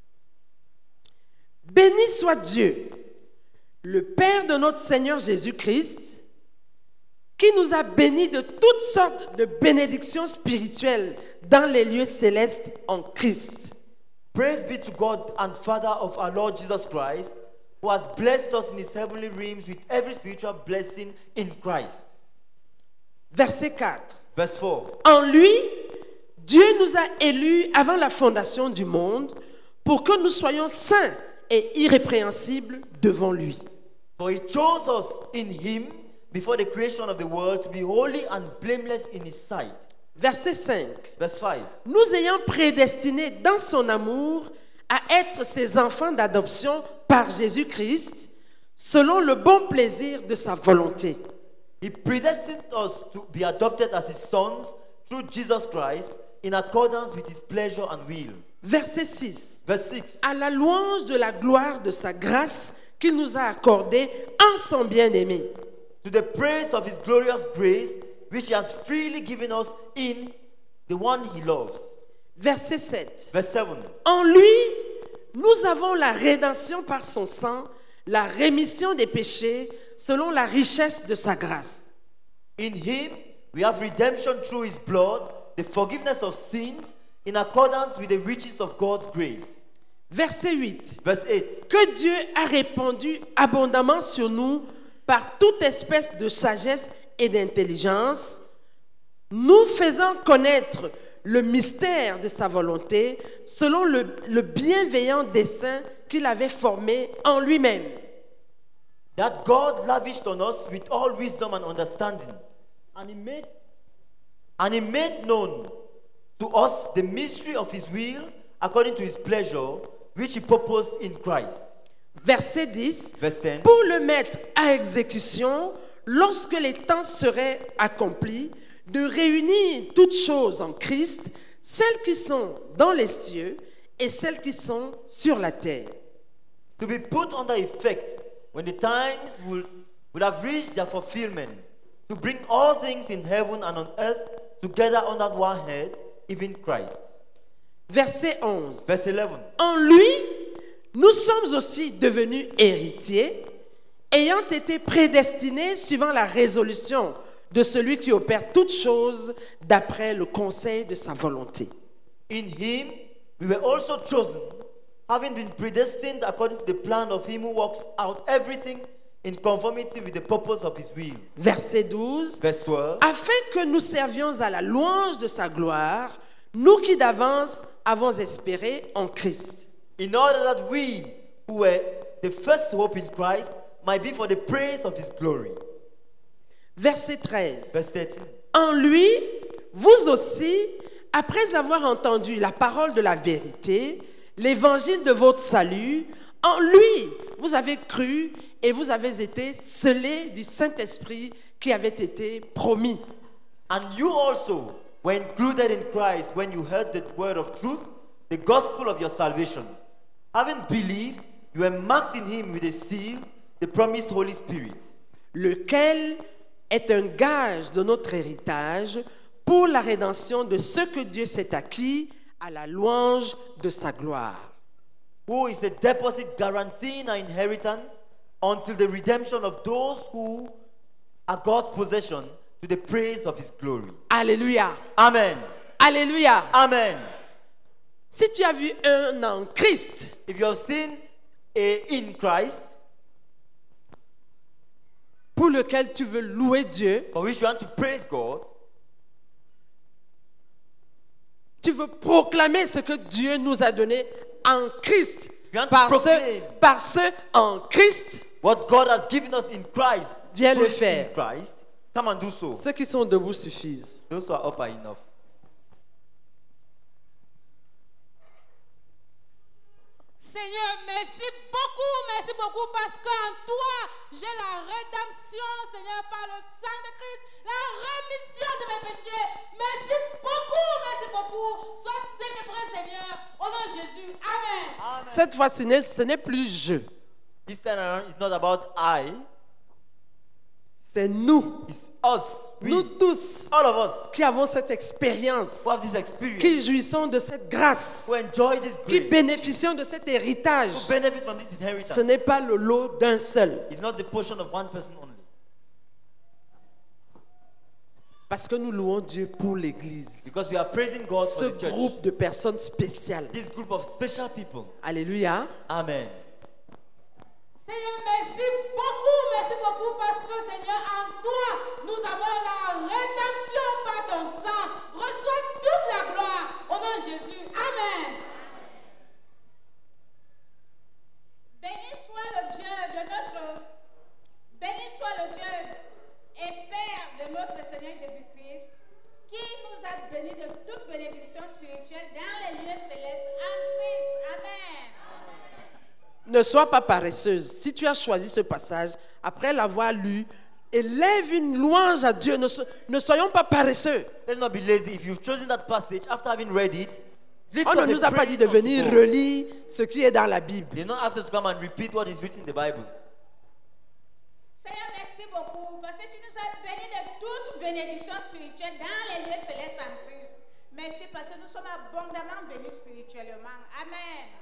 Béni soit Dieu, le Père de notre Seigneur Jésus-Christ, qui nous a bénis de toutes sortes de bénédictions spirituelles dans les lieux célestes en Christ. Praise be to God and Father of our Lord Jesus Christ, who has blessed us in His heavenly realms with every spiritual blessing in Christ. Verset quatre. Verse four. En lui, Dieu nous a élus avant la fondation du monde pour que nous soyons saints et irrépréhensibles devant lui. For He chose us in Him before the creation of the world to be holy and blameless in His sight. Verset cinq. Verse five. Nous ayant prédestinés dans son amour à être ses enfants d'adoption par Jésus-Christ, selon le bon plaisir de sa volonté. He predestined us to be adopted as His sons through Jesus Christ in accordance with his pleasure and will. Verset six. Verse six. À la louange de la gloire de sa grâce qu'il nous a accordée en son bien-aimé. To the praise of his glorious grace, which he has freely given us in the one he loves. Verset sept. Verse seven. En lui, nous avons la rédemption par son sang, la rémission des péchés selon la richesse de sa grâce. In him we have redemption through his blood, the forgiveness of sins, in accordance with the riches of God's grace. Verset huit. Verse eight. Que Dieu a répandu abondamment sur nous par toute espèce de sagesse et d'intelligence, nous faisant connaître le mystère de sa volonté selon le, le bienveillant dessein qu'il avait formé en lui-même. That God lavished on us with all wisdom and understanding, and he made, and he made known to us the mystery of his will according to his pleasure, which he purposed in Christ. Verset dix. Verse ten. Pour le mettre à exécution, lorsque les temps seraient accomplis, de réunir toutes choses en Christ, celles qui sont dans les cieux et celles qui sont sur la terre. To be put under effect when the times will, will have reached their fulfillment, to bring all things in heaven and on earth together under one head, even Christ. Verset onze. Verse eleven. En lui, nous sommes aussi devenus héritiers, ayant été prédestinés suivant la résolution de celui qui opère toutes choses d'après le conseil de sa volonté. In him we were also chosen, having been predestined according to the plan of him who works out everything in conformity with the purpose of his will. Verset douze. Verse twelve. Afin que nous servions à la louange de sa gloire, nous qui d'avance avons espéré en Christ. In order that we, who were the first to hope in Christ, might be for the praise of his glory. Verset treize. Verse thirteen. En lui, vous aussi, après avoir entendu la parole de la vérité, l'évangile de votre salut, en lui, vous avez cru et vous avez été scellés du Saint-Esprit qui avait été promis. And you also were included in Christ when you heard the word of truth, the gospel of your salvation. Having believed, you were marked in him with a seal, the promised Holy Spirit, lequel est un gage de notre héritage pour la rédemption de ce que Dieu s'est acquis à la louange de sa gloire. who is a deposit guaranteeing our inheritance until the redemption of those who are God's possession to the praise of his glory. Alléluia. Amen. Alléluia. Amen. Si tu as vu un en Christ, If you have seen a in Christ, pour lequel tu veux louer Dieu, for which you want to praise God, tu veux proclamer ce que Dieu nous a donné en Christ. You want to Par proclaim ce, par ce en Christ, what God has given us in Christ, viens le those faire. in Christ, come and do so. Ceux qui sont debout suffisent. Those who are up are enough. Seigneur, merci beaucoup, merci beaucoup parce qu'en toi, j'ai la rédemption, Seigneur, par le sang de Christ, la rémission de mes péchés. Merci beaucoup, merci beaucoup. Sois célébré, Seigneur, au nom de Jésus. Amen. Amen. Cette fois, ce n'est, ce n'est plus je, This time around, it's not about I, c'est nous, it's us, we, nous tous, all of us qui avons cette expérience, who have this experience, qui jouissons de cette grâce, who enjoy this qui grace, bénéficions de cet héritage. who benefit from this inheritance. Ce n'est pas le lot d'un seul, It's not the portion of one person only. parce que nous louons Dieu pour l'Église. Because we are praising God Ce for the church. groupe de personnes spéciales. This group of special people. Alléluia. Amen. Seigneur, merci beaucoup, merci beaucoup parce que, Seigneur, en toi, nous avons la rédemption par ton sang. Reçois toute la gloire au nom de Jésus. Amen. Béni soit le Dieu de notre... Béni soit le Dieu et Père de notre Seigneur Jésus-Christ, qui nous a bénis de toute bénédiction spirituelle dans les lieux célestes en Christ. Amen. Ne sois pas paresseuse. Si tu as choisi ce passage, après l'avoir lu, élève une louange à Dieu. Ne, so- ne soyons pas paresseux. Let's not be lazy. If you've chosen that passage, after having read it, lift On up ne the nous a pas dit praise de unto venir God. relire ce qui est dans la Bible. They not ask us to come and repeat what is written in the Bible. Seigneur, merci beaucoup parce que tu nous as bénis de toute bénédiction spirituelle dans les lieux célestes en Christ. Merci parce que nous sommes abondamment bénis spirituellement. Amen.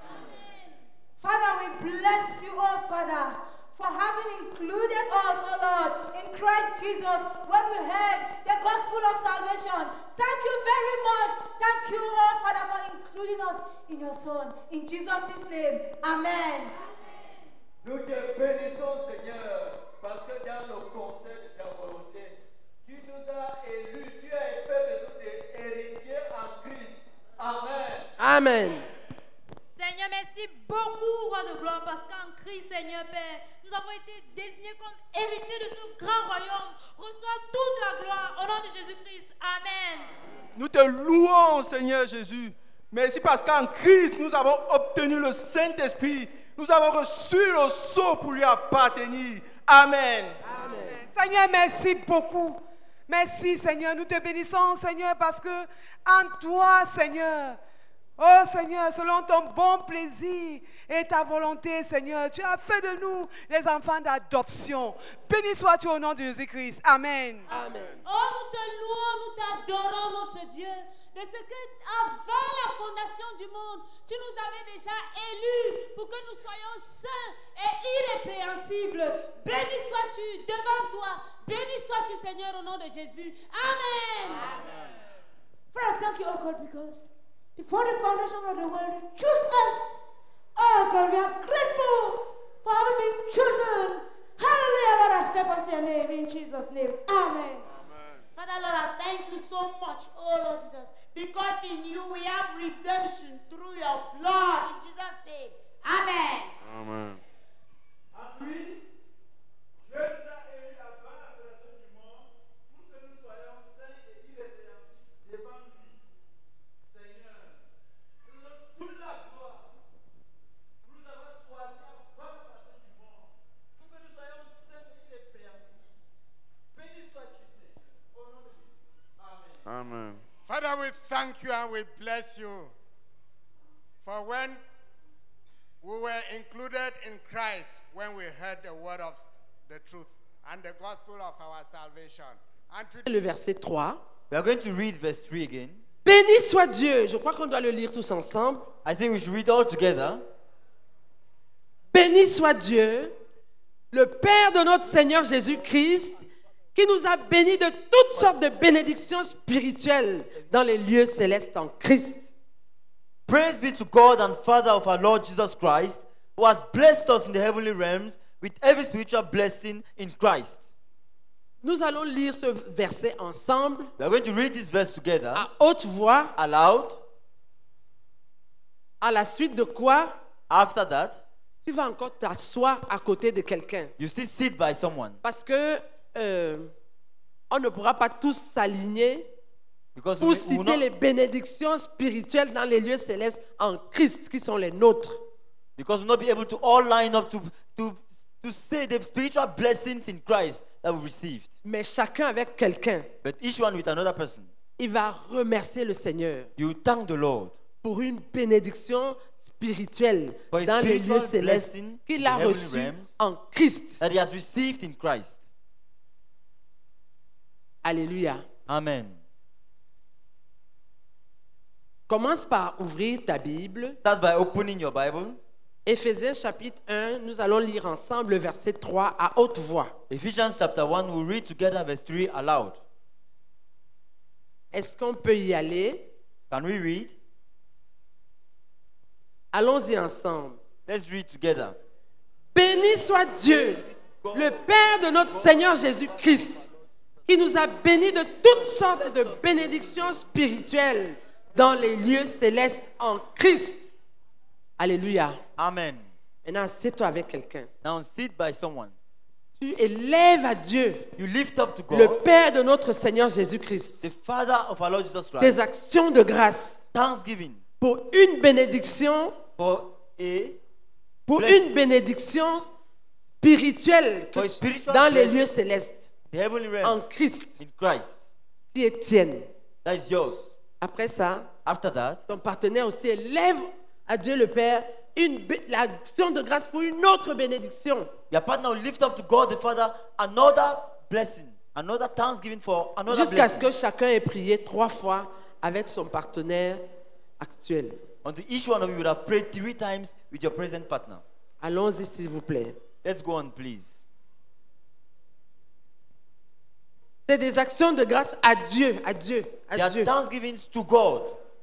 Father, we bless you, oh Father, for having included us, oh Lord, in Christ Jesus when we heard the gospel of salvation. Thank you very much. Thank you, oh Father, for including us in your Son. In Jesus' name, Amen. Nous te bénissons, Seigneur, parce que dans le conseil de ta volonté, tu nous as élus, tu as fait de nous des héritiers en Christ. Amen. Amen. Seigneur, merci beaucoup, roi de gloire, parce qu'en Christ, Seigneur Père, nous avons été désignés comme héritiers de ce grand royaume. Reçois toute la gloire au nom de Jésus-Christ. Amen. Nous te louons, Seigneur Jésus. Merci parce qu'en Christ, nous avons obtenu le Saint-Esprit. Nous avons reçu le sceau pour lui appartenir. Amen. Seigneur, merci beaucoup. Merci, Seigneur. Nous te bénissons, Seigneur, parce que en toi, Seigneur, oh Seigneur, selon ton bon plaisir et ta volonté, Seigneur, tu as fait de nous les enfants d'adoption. Béni sois-tu au nom de Jésus-Christ. Amen. Amen. Oh, nous te louons, nous t'adorons, notre Dieu, de ce que avant la fondation du monde, tu nous avais déjà élus pour que nous soyons saints et irrépréhensibles. Béni sois-tu devant toi. Béni sois-tu, Seigneur, au nom de Jésus. Amen. Amen. Father, thank you, oh God, because before the foundation of the world, you chose us. Oh God, we are grateful for having been chosen. Hallelujah, Lord, I step unto your name in Jesus' name. Amen. Father, Lord, I thank you so much, oh Lord Jesus, because in you we have redemption through your blood. In Jesus' name. Amen. Amen. En lui, Dieu nous a élus avant la création du monde pour que nous soyons saints et irrépréhensibles devant lui. Seigneur, nous avons toute la gloire. Nous avons choisi avant la création du monde pour que nous soyons saints et irrépréhensibles. Béni sois-tu, Seigneur, au nom de Jésus. Amen. Amen. Father, we thank you and we bless you for when we were included in Christ, when we heard the word of the truth and the gospel of our salvation. And today, Le verset trois. We are going to read verse three again. Béni soit Dieu. Je crois qu'on doit le lire tous ensemble. I think we should read all together. Béni soit Dieu, le Père de notre Seigneur Jésus-Christ, qui nous a bénis de toutes sortes de bénédictions spirituelles dans les lieux célestes en Christ. Praise be to God and Father of our Lord Jesus Christ, who has blessed us in the heavenly realms with every spiritual blessing in Christ. Nous allons lire ce verset ensemble We are going to read this verse together, à haute voix, aloud. à la suite de quoi After that, tu vas encore t'asseoir à côté de quelqu'un. you still sit by someone. Parce que euh, on ne pourra pas tous s'aligner Because pour we, we will citer not, les bénédictions spirituelles dans les lieux célestes en Christ qui sont les nôtres. because we'll not be able to all line up to, to, to say the spiritual blessings in Christ that we've received. Mais chacun avec quelqu'un, But each one with another person. il va remercier le Seigneur You thank the Lord pour une bénédiction spirituelle for his dans les lieux spiritual célestes blessing in qu'il the a heavenly reçu realms en Christ. that he has received in Christ. Alléluia. Amen. Commence par ouvrir ta Bible. Start by opening your Bible. Éphésiens chapitre un, nous allons lire ensemble le verset trois à haute voix. Ephesians chapter one, we'll read together verse three aloud. Est-ce qu'on peut y aller? Can we read? Allons-y ensemble. Let's read together. Béni soit Dieu, le Père de notre Seigneur Jésus-Christ, qui nous a bénis de toutes sortes de bénédictions spirituelles dans les lieux célestes en Christ. Alléluia. Amen. Maintenant, assieds-toi avec quelqu'un. Now sit by someone. Tu élèves à Dieu, You lift up to God, le Père de notre Seigneur Jésus-Christ, the Father of our Lord Jesus des Christ, actions de grâce thanksgiving pour une bénédiction, for a pour blessing, une bénédiction spirituelle que for a tu- spiritual dans les blessing lieux célestes. The heavenly realm. En Christ. In Christ. Qui est tienne. That is yours. Après ça, After that, ton partenaire aussi élève à Dieu le Père une bé- l'action de grâce pour une autre bénédiction. your partner will lift up to God the Father another blessing, another thanksgiving for another Jusqu'à ce blessing. que chacun ait prié trois fois avec son partenaire actuel. Until each one of you would have prayed three times with your present partner. Allons-y, s'il vous plaît. Let's go on, please. C'est des actions de grâce à Dieu, à Dieu, à They are Dieu. thanksgivings to God.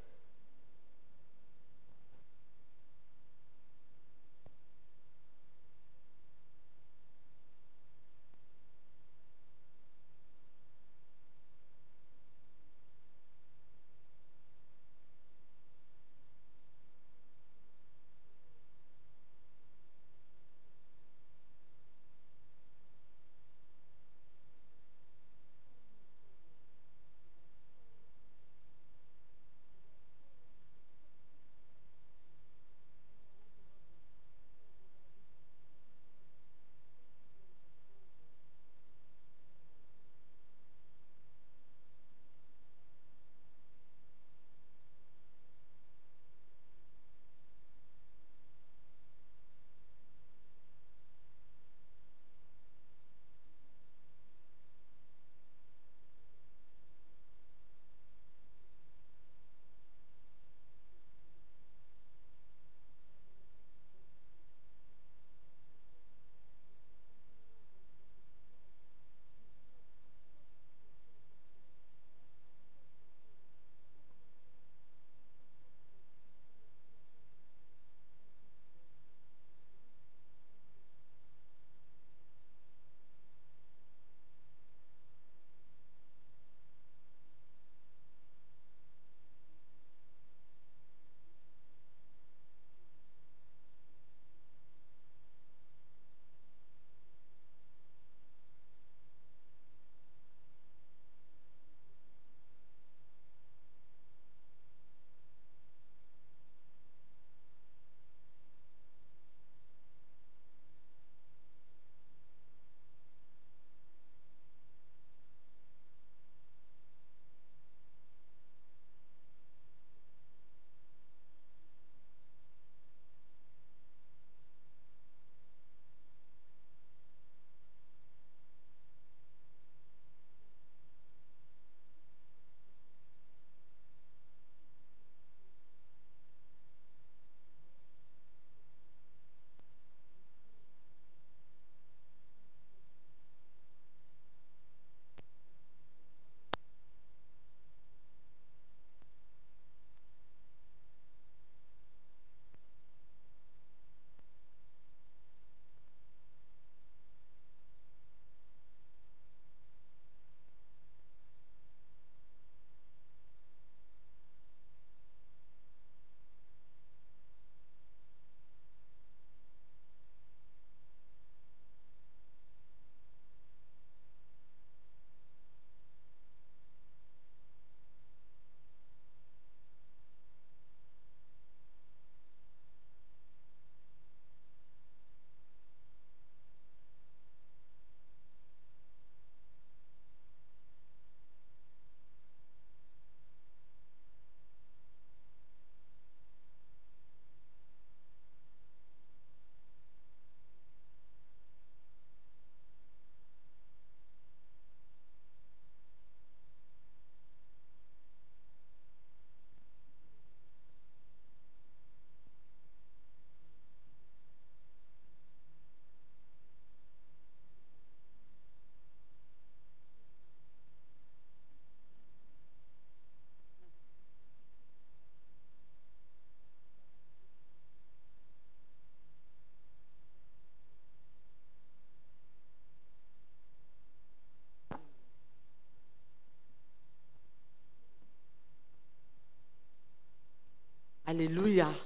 Alléluia.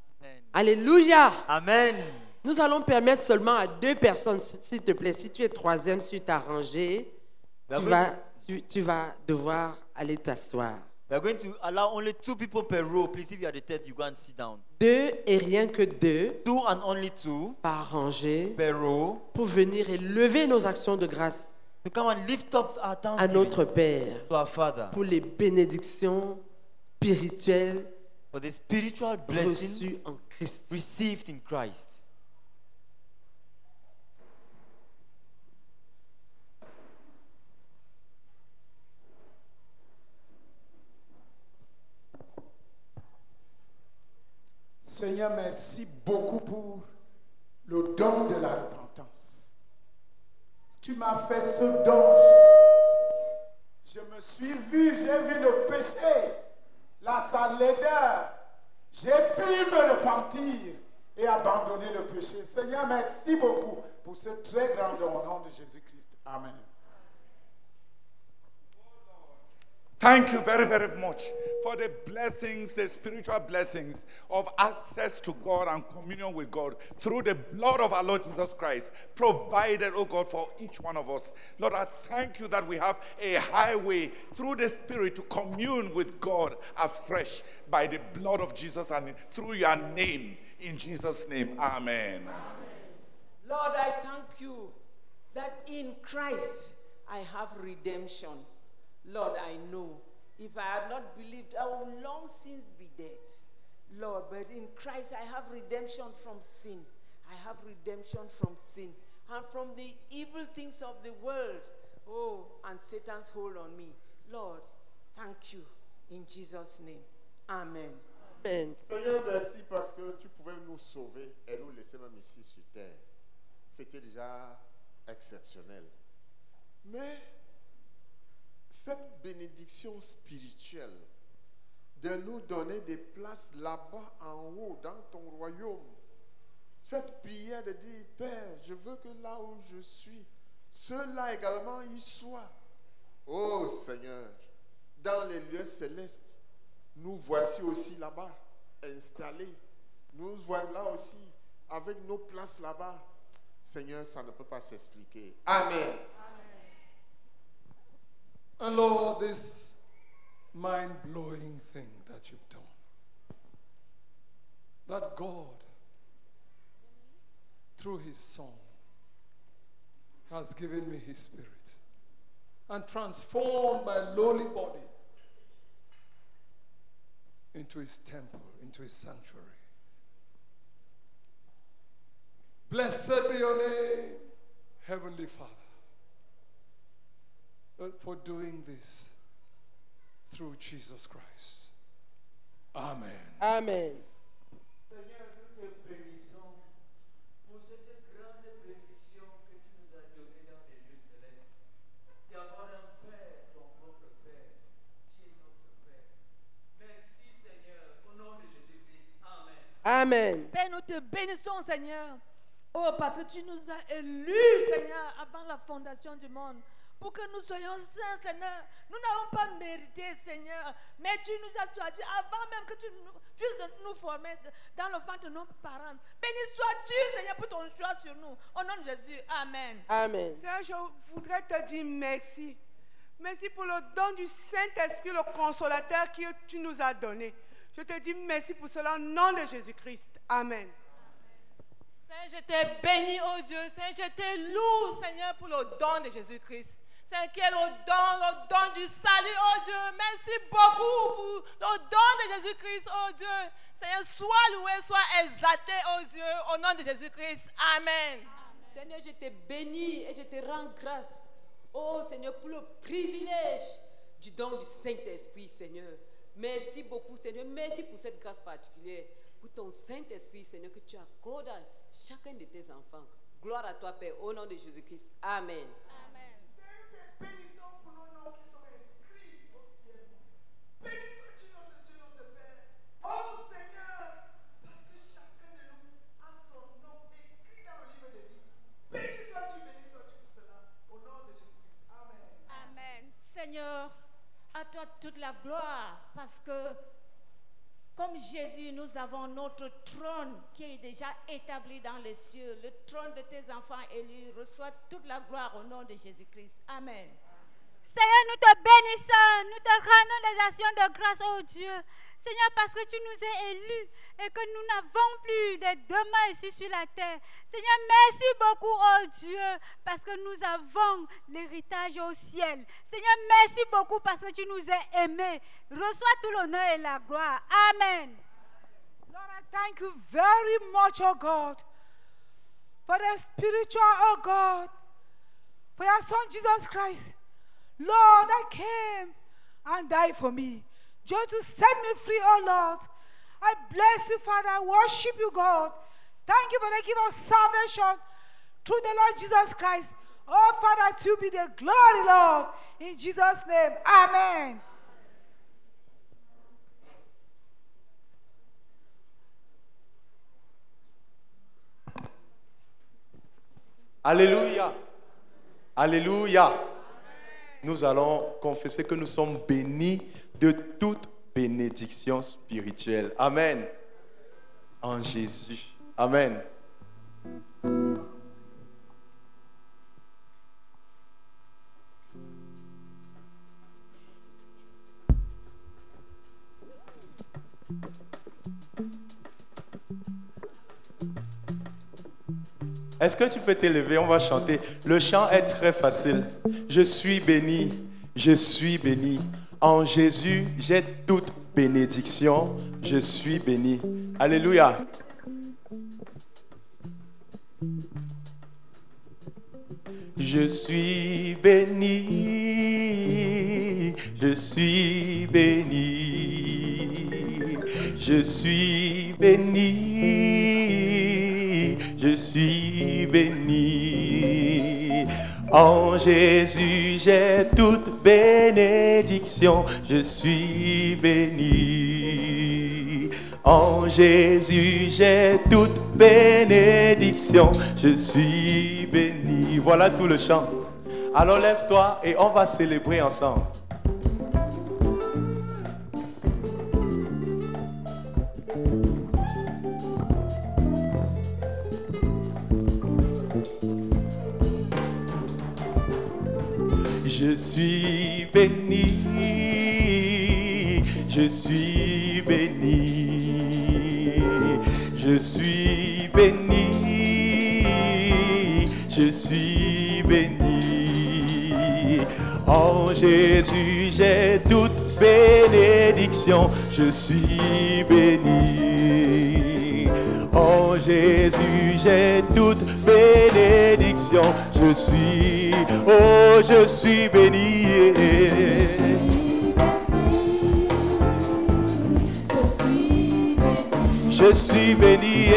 Alléluia. Amen. Nous allons permettre seulement à deux personnes, s'il te plaît, si tu es troisième, si tu as rangé, tu vas, tu, tu vas devoir aller t'asseoir. We are going to allow only two people per row. Please, if you are the third, you go and sit down. Deux et rien que deux Two and only two par rangée per row pour venir élever nos actions de grâce To come and lift up our à thanksgiving notre Père to our Father pour les bénédictions spirituelles for the spiritual reçues blessings en Christ. received in Christ. Seigneur, merci beaucoup pour le don de la repentance. Tu m'as fait ce don. Je me suis vu, j'ai vu le péché, la sale laideur. J'ai pu me repentir et abandonner le péché. Seigneur, merci beaucoup pour ce très grand don au nom de Jésus-Christ. Amen. Thank you very, very much for the blessings, the spiritual blessings of access to God and communion with God through the blood of our Lord Jesus Christ, provided, oh God, for each one of us. Lord, I thank you that we have a highway through the Spirit to commune with God afresh by the blood of Jesus and through your name. In Jesus' name, amen. Lord, I thank you that in Christ I have redemption. Lord, I know if I had not believed, I would long since be dead. Lord, but in Christ I have redemption from sin. I have redemption from sin and from the evil things of the world. Oh, and Satan's hold on me. Lord, thank you in Jesus' name. Amen. Amen. Seigneur, merci parce que tu pouvais nous sauver et nous laisser même ici sur terre. C'était déjà exceptionnel. Mais cette bénédiction spirituelle de nous donner des places là-bas en haut dans ton royaume, cette prière de dire, Père, je veux que là où je suis, ceux-là également y soient. Oh Seigneur, dans les lieux célestes, nous voici aussi là-bas, installés. Nous voilà aussi avec nos places là-bas. Seigneur, ça ne peut pas s'expliquer. Amen. And Lord, this mind-blowing thing that you've done, that God, through his Son, has given me his Spirit and transformed my lowly body into his temple, into his sanctuary. Blessed be your name, Heavenly Father, for doing this through Jesus Christ. Amen. Amen. Seigneur, nous te bénissons pour cette grande bénédiction que tu nous as donnée dans les lieux célestes, d'avoir un Père, ton propre Père, qui est notre Père. Merci Seigneur, au nom de Jésus-Christ. Amen. Amen. Père, nous te bénissons Seigneur. Oh, parce que tu nous as élus Seigneur avant la fondation du monde. Pour que nous soyons saints, Seigneur. Nous n'avons pas mérité, Seigneur. Mais tu nous as choisis avant même que tu puisses nous former dans le ventre de nos parents. Béni sois-tu, Seigneur, pour ton choix sur nous. Au nom de Jésus. Amen. Amen. Seigneur, je voudrais te dire merci. Merci pour le don du Saint-Esprit, le consolateur que tu nous as donné. Je te dis merci pour cela au nom de Jésus-Christ. Amen. Seigneur, je t'ai béni, oh Dieu. Seigneur, je te loue, Seigneur, pour le don de Jésus-Christ. Seigneur, qui est le don, le don du salut, oh Dieu. Merci beaucoup pour le don de Jésus-Christ, oh Dieu. Seigneur, sois loué, sois exalté, oh Dieu, au nom de Jésus-Christ. Amen. Seigneur, je te bénis et je te rends grâce, oh Seigneur, pour le privilège du don du Saint-Esprit, Seigneur. Merci beaucoup, Seigneur. Merci pour cette grâce particulière, pour ton Saint-Esprit, Seigneur, que tu accordes à chacun de tes enfants. Gloire à toi, Père, au nom de Jésus-Christ. Amen. Bénissons pour nos noms qui sont inscrits au ciel. Béni sois-tu notre Dieu, notre Père. Oh Seigneur, parce que chacun de nous a son nom écrit dans le livre de vie. Béni sois-tu, béni sois-tu pour cela. Au nom de Jésus-Christ. Amen. Amen. Seigneur, à toi toute la gloire, parce que comme Jésus, nous avons notre trône qui est déjà établi dans les cieux. Le trône de tes enfants élus. Reçois toute la gloire au nom de Jésus-Christ. Amen. Seigneur, nous te bénissons, nous te rendons des actions de grâce, oh Dieu. Seigneur, parce que tu nous as élus et que nous n'avons plus de demeure ici sur la terre. Seigneur, merci beaucoup, oh Dieu, parce que nous avons l'héritage au ciel. Seigneur, merci beaucoup parce que tu nous as aimés. Reçois tout l'honneur et la gloire. Amen. Lord, I thank you very much, oh God, for the spiritual, oh God, for your Son Jesus Christ. Lord, that came and died for me, just to set me free, oh Lord. I bless you, Father. I worship you, God. Thank you for the gift of salvation through the Lord Jesus Christ. Oh, Father, to be the glory, Lord. In Jesus' name, amen. Alléluia. Alléluia. Nous allons confesser que nous sommes bénis de toute bénédiction spirituelle. Amen. En Jésus. Amen. Est-ce que tu peux t'élever? On va chanter. Le chant est très facile. Je suis béni, je suis béni. En Jésus, j'ai toute bénédiction. Je suis béni. Alléluia. Je suis béni, je suis béni. Je suis béni, je suis béni. En Jésus, j'ai toute bénédiction. Je suis béni. En Jésus, j'ai toute bénédiction. Je suis béni. Voilà tout le chant. Alors lève-toi et on va célébrer ensemble. Je suis béni, je suis béni, je suis béni, je suis béni. En Jésus, j'ai toute bénédiction, je suis béni. En Jésus, j'ai toute bénédiction, je suis, oh, je suis béni. Je suis béni.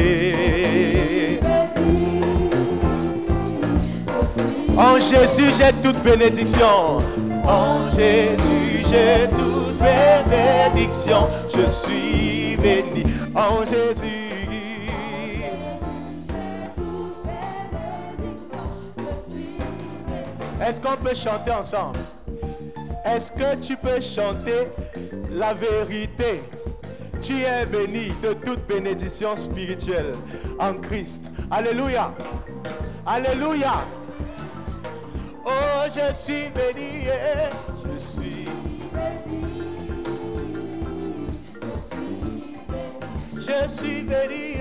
En Jésus, j'ai toute bénédiction. En Jésus, j'ai toute bénédiction. Je suis béni. En Jésus. Est-ce qu'on peut chanter ensemble? Est-ce que tu peux chanter la vérité? Tu es béni de toute bénédiction spirituelle en Christ. Alléluia. Alléluia. Oh, je suis béni. Je suis béni. Je suis béni.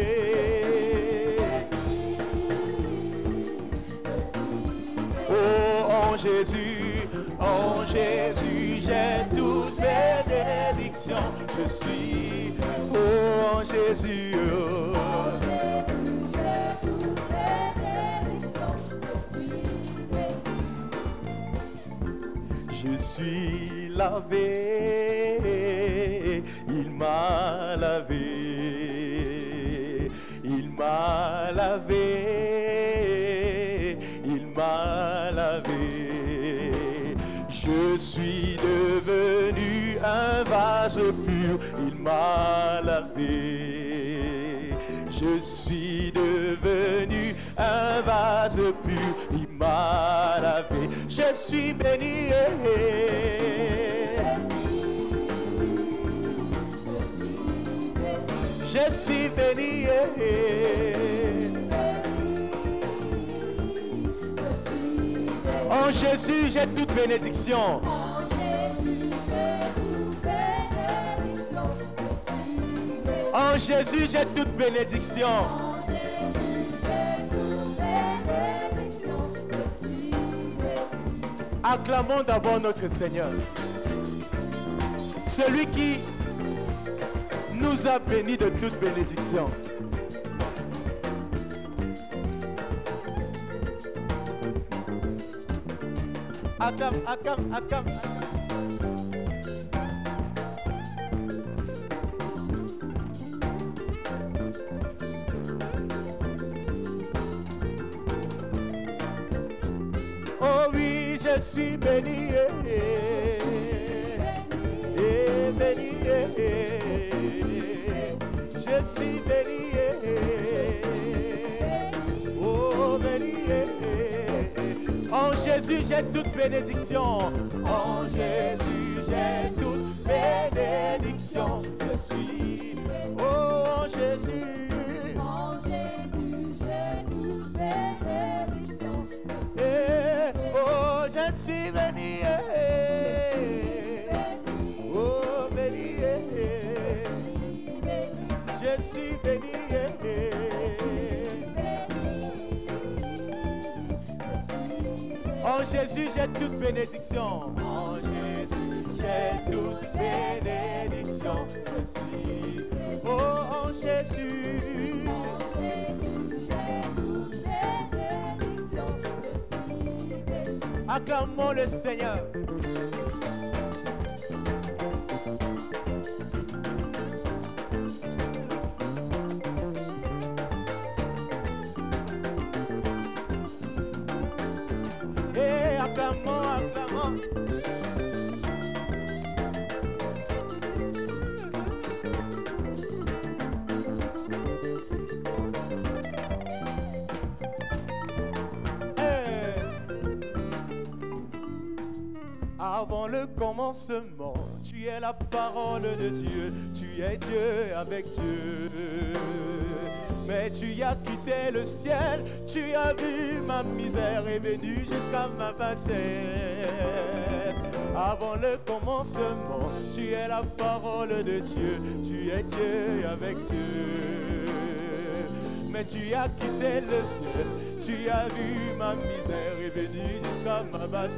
Oh, en Jésus, en Jésus, j'ai toute bénédiction. Je suis, oh, en Jésus, oh. En Jésus, j'ai toute bénédiction. Je suis béni. Je suis lavé, il m'a lavé, il m'a lavé, il m'a lavé. Je suis devenu un vase pur, il m'a lavé. Je suis devenu un vase pur, il m'a lavé. Je suis béni. Je suis béni. En Jésus, j'ai toute bénédiction. En Jésus, j'ai toute bénédiction. En Jésus, j'ai toute bénédiction. Acclamons d'abord notre Seigneur. Celui qui nous a bénis de toute bénédiction. Acclame, acclame, acclame. Oh oui, je suis béni, eh, eh, béni, eh, eh, je suis béni, eh, oh béni, eh, eh. En Jésus j'ai toute bénédiction, en Jésus j'ai toute bénédiction, je suis, oh en Jésus, en Jésus j'ai toute bénédiction. Eh, oh, je suis béni, eh, oh, béni, eh, je suis béni, eh, en Jésus j'ai toute bénédiction, en Jésus j'ai toute bénédiction, je suis, oh, en Jésus, en Jésus j'ai toute bénédiction. Acclamons le Seigneur. Et acclamons, acclamons. Avant le commencement, tu es la parole de Dieu, tu es Dieu avec Dieu. Mais tu as quitté le ciel, tu as vu ma misère est venue jusqu'à ma bassesse. Avant le commencement, tu es la parole de Dieu, tu es Dieu avec Dieu. Mais tu as quitté le ciel, tu as vu ma misère est venue jusqu'à ma bassesse.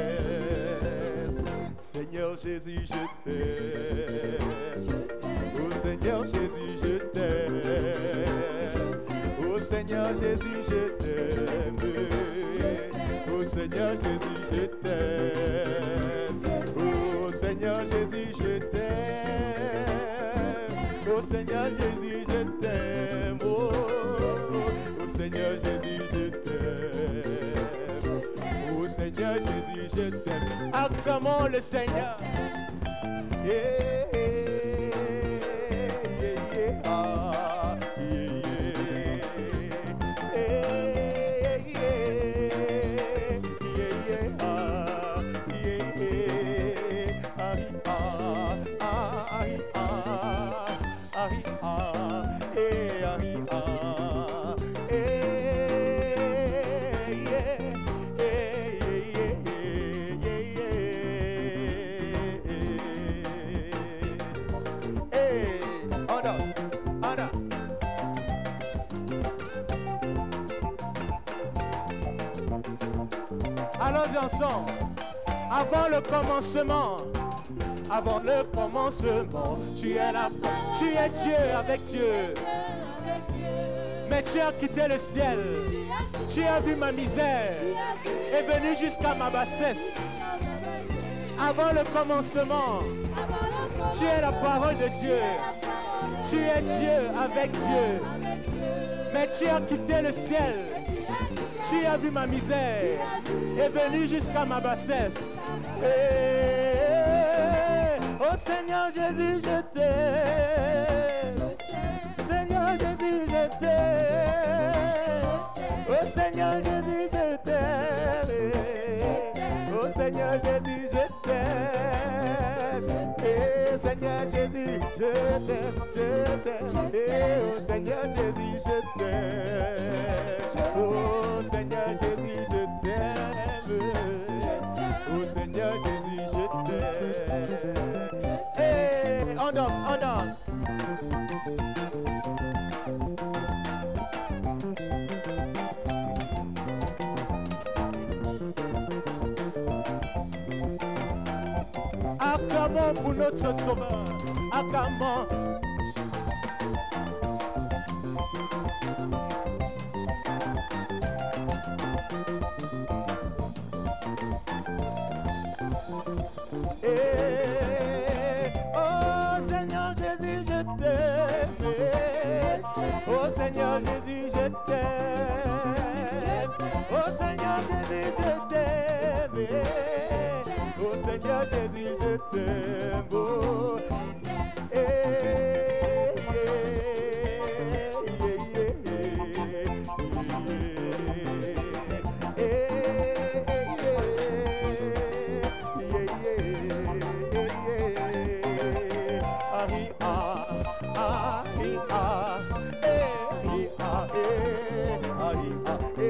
Seigneur Jésus, je t'aime. Oh Seigneur Jésus, je t'aime. Oh Seigneur Jésus, je t'aime. Oh Seigneur Jésus, je t'aime. Oh Seigneur Jésus, je t'aime. Oh Seigneur Jésus, je t'aime. Oh, oh Seigneur Jésus, je t'aime. Oh Seigneur Jésus, je t'aime. Acclamons le Seigneur. Yeah, yeah, yeah, ah, yeah, yeah, yeah, yeah, yeah, ah, yeah, ah, ah, ah, ah, ah, ah, eh, ah, ah, eh, yeah. Allons-y ensemble. Avant le commencement, avant le commencement, tu es là, tu es Dieu avec Dieu. Mais tu as quitté le ciel, tu as vu ma misère, est venu jusqu'à ma bassesse. Avant le commencement, tu es la parole de Dieu, tu es Dieu avec Dieu. Mais tu as quitté le ciel, tu as vu ma misère, est venu jusqu'à ma bassesse. Hey, oh Seigneur Jésus, je t'aime. Seigneur Jésus, je t'aime. Oh Seigneur Jésus, je t'aime. Oh Seigneur Jésus, je t'aime. Eh, Seigneur Jésus, je t'aime, je t'aime. Eh, oh Seigneur Jésus, je t'aime. Oh Seigneur Jésus, je t'aime. Oh Seigneur Jésus, je t'aime. Eh, on danse, on danse. Acclamons pour notre Sauveur. Acclamons. Et, oh Seigneur Jésus, je t'aime. Oh Seigneur Jésus, je t'aime. Oh Seigneur Jésus, je t'aime. Oh Seigneur Jésus, je t'aime. Oh, eh, yeah, yeah, yeah, yeah, eh, yeah, yeah, ah, ah, ah, eh, ah, eh, ah, eh,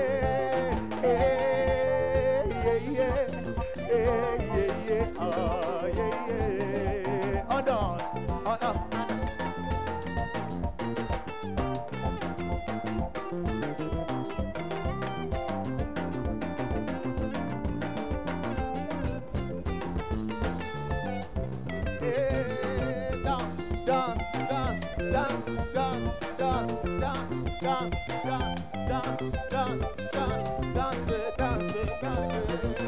eh, yeah, yeah. Yeah, yeah, yeah, ah, yeah, yeah. On danse, on, on. Yeah, danse, danse, danse, danse, danse, danse, danse, danse, danse, danse, danse, danse, danse, danse, danse.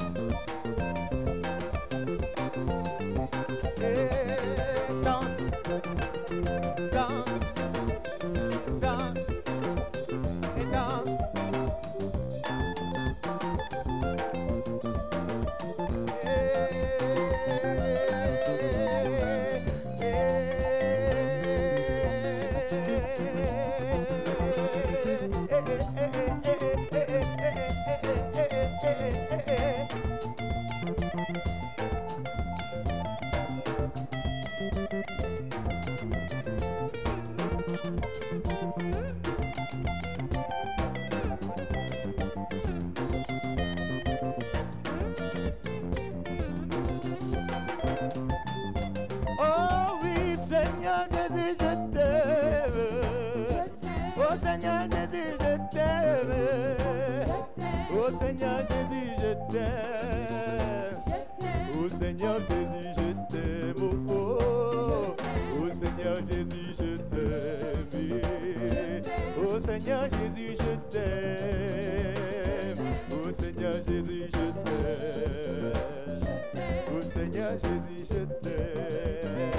Oh oui, Seigneur Jésus, je t'aime. Oh Seigneur Jésus, je t'aime. Oh Seigneur Jésus, je t'aime. Oh Seigneur Jésus, je t'aime. Oh, oh. Oh Seigneur Jésus, je t'aime. Oh Seigneur Jésus, je t'aime. Oh Seigneur Jésus, je t'aime. Oh Seigneur Jésus, je t'aime.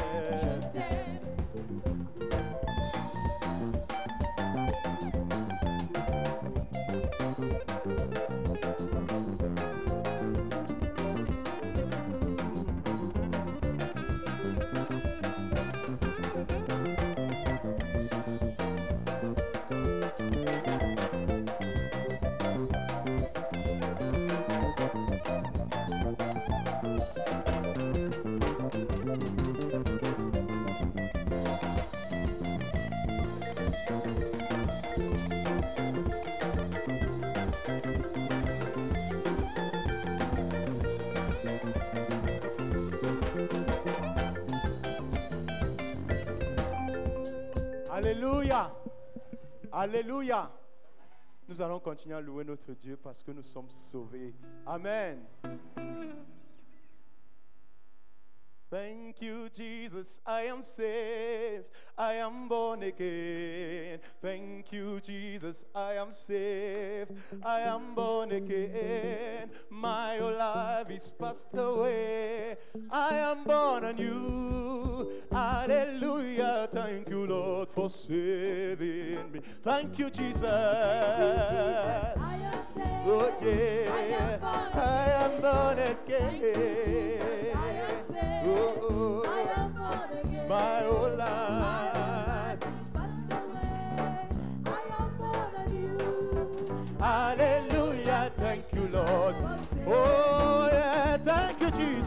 Alléluia. Alléluia. Nous allons continuer à louer notre Dieu parce que nous sommes sauvés. Amen. Thank you, Jesus, I am saved, I am born again. Thank you, Jesus, I am saved, I am born again. My whole life is passed away, I am born anew. Hallelujah, thank you, Lord, for saving me. Thank you, Jesus. Oh yeah, I am born again. Oh, oh, my whole life is passed away. I am born anew. Hallelujah, thank you, Lord. Oh, yeah, thank you, Jesus.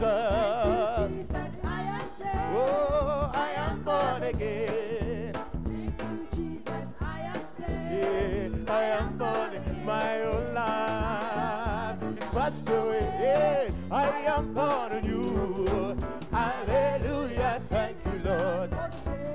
Oh, I am born again. Thank you, Jesus, I am saved. Yeah, I am born again. My whole life is passed away. Yeah, I am born anew. Hallelujah, thank you, Lord.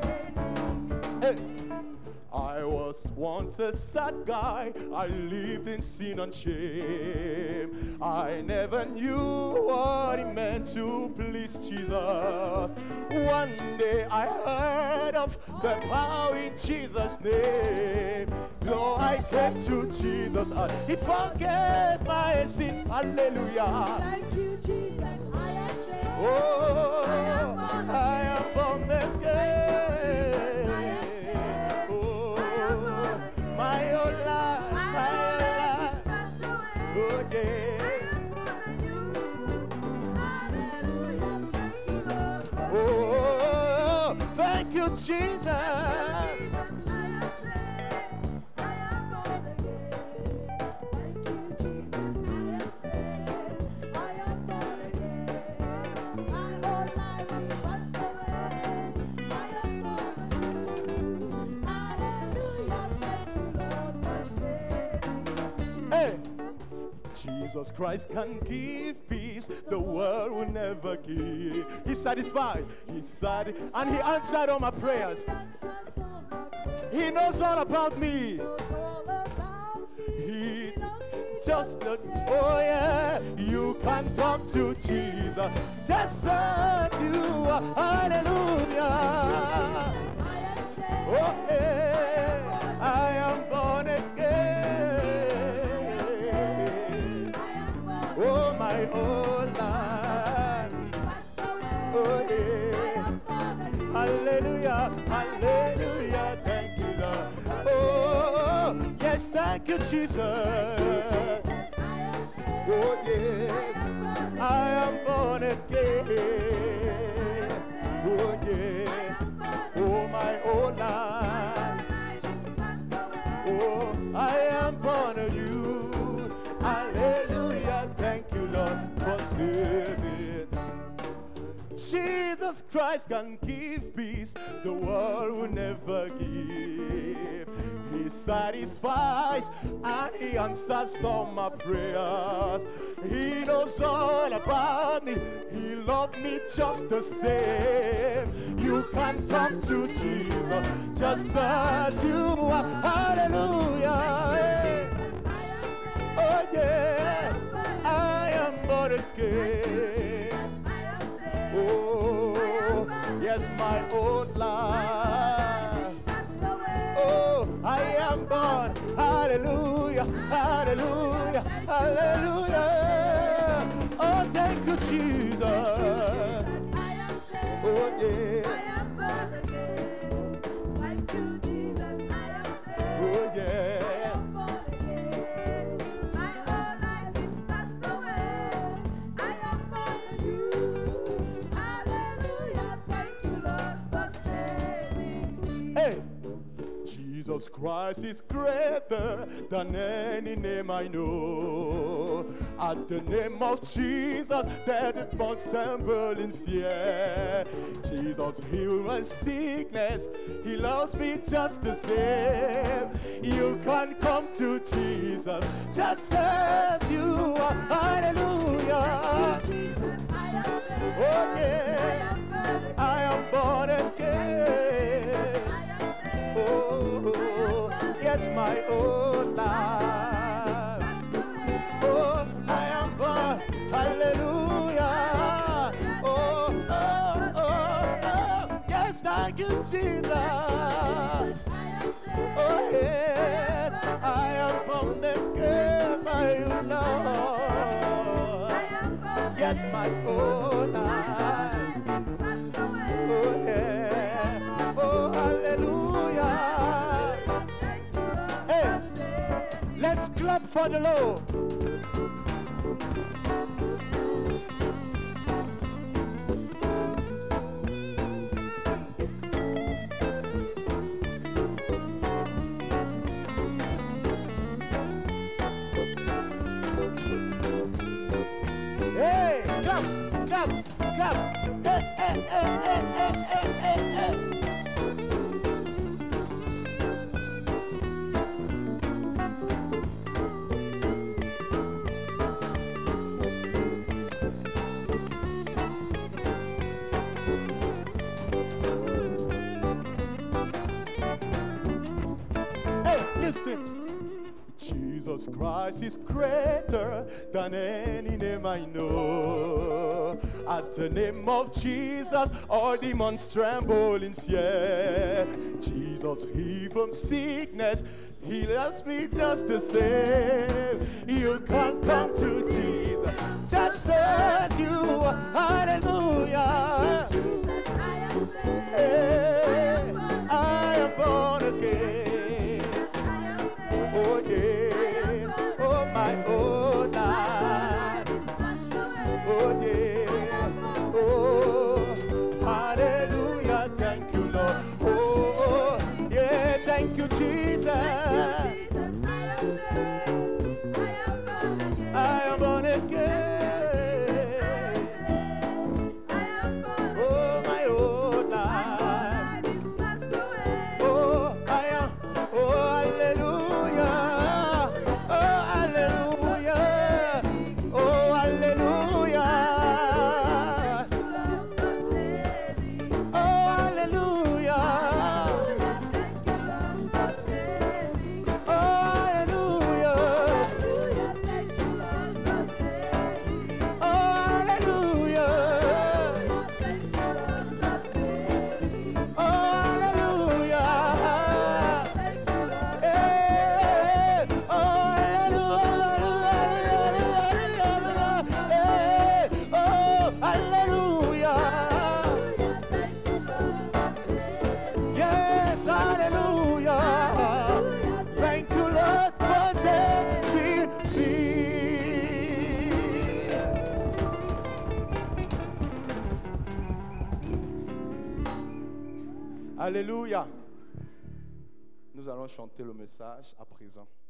was once a sad guy. I lived in sin and shame. I never knew what it meant to please Jesus. One day I heard of the power in Jesus' name. So I came to Jesus and He forgave my sins. Hallelujah. Thank you, Jesus. I am saved. Oh, I am born again. I am born again. Oh, my whole life, my whole life. Oh, yeah. Oh, thank you, Jesus. Hey, Jesus Christ can give peace the world will never give. He's satisfied, He's sad, and He answered all my prayers. He knows all about me. He just, oh yeah, you can talk to Jesus just as you are. Hallelujah. Oh yeah, I am born again. Oh, my whole life. Oh yeah, hallelujah, hallelujah. Thank you, Lord. Oh yes, thank you, Jesus. Oh yeah, I am born again. Oh yes, oh my whole life. Oh, I am born of you. Hallelujah, thank you, Lord, for saving. Jesus Christ can give peace the world will never give. He satisfies and He answers all my prayers. He knows all about me. He loved me just the same. You can talk to Jesus just as you are. Hallelujah. Oh yeah, I am born again. Oh, yes, my old life. Oh, I am born. Hallelujah, hallelujah, hallelujah. Oh, thank you, Jesus. Oh, yeah. Oh, yeah. Hey, Jesus Christ is greater than any name I know. At the name of Jesus, dead demons tremble in fear. Jesus heals my sickness. He loves me just the same. You can come to Jesus just as you are. Hallelujah. Oh yeah, I am born again. Oh, yes, my old life. Oh, I am born. Hallelujah. Oh, oh, oh, oh. Yes, thank you, Jesus. Oh, yes, I am born again by you, Lord. Yes, my old life. Oh, yeah. Oh, hallelujah. Hey, let's clap for the Lord. Hey, clap, clap, clap. Hey, hey, hey, hey, hey, hey, hey, hey. Hey, Listen. Jesus Christ is greater than any name I know. At the name of Jesus, all demons tremble in fear. Jesus, he from sickness, he loves me just the same. You can come to Jesus just as you are. Hallelujah. Hey, I am born again. Oh yes, oh my oh life. Oh yeah, oh hallelujah, thank you Lord. Oh yeah, thank you Jesus. I am born again. Oh my oh life. Oh I am, oh hallelujah. Alléluia. Nous allons chanter le message à présent.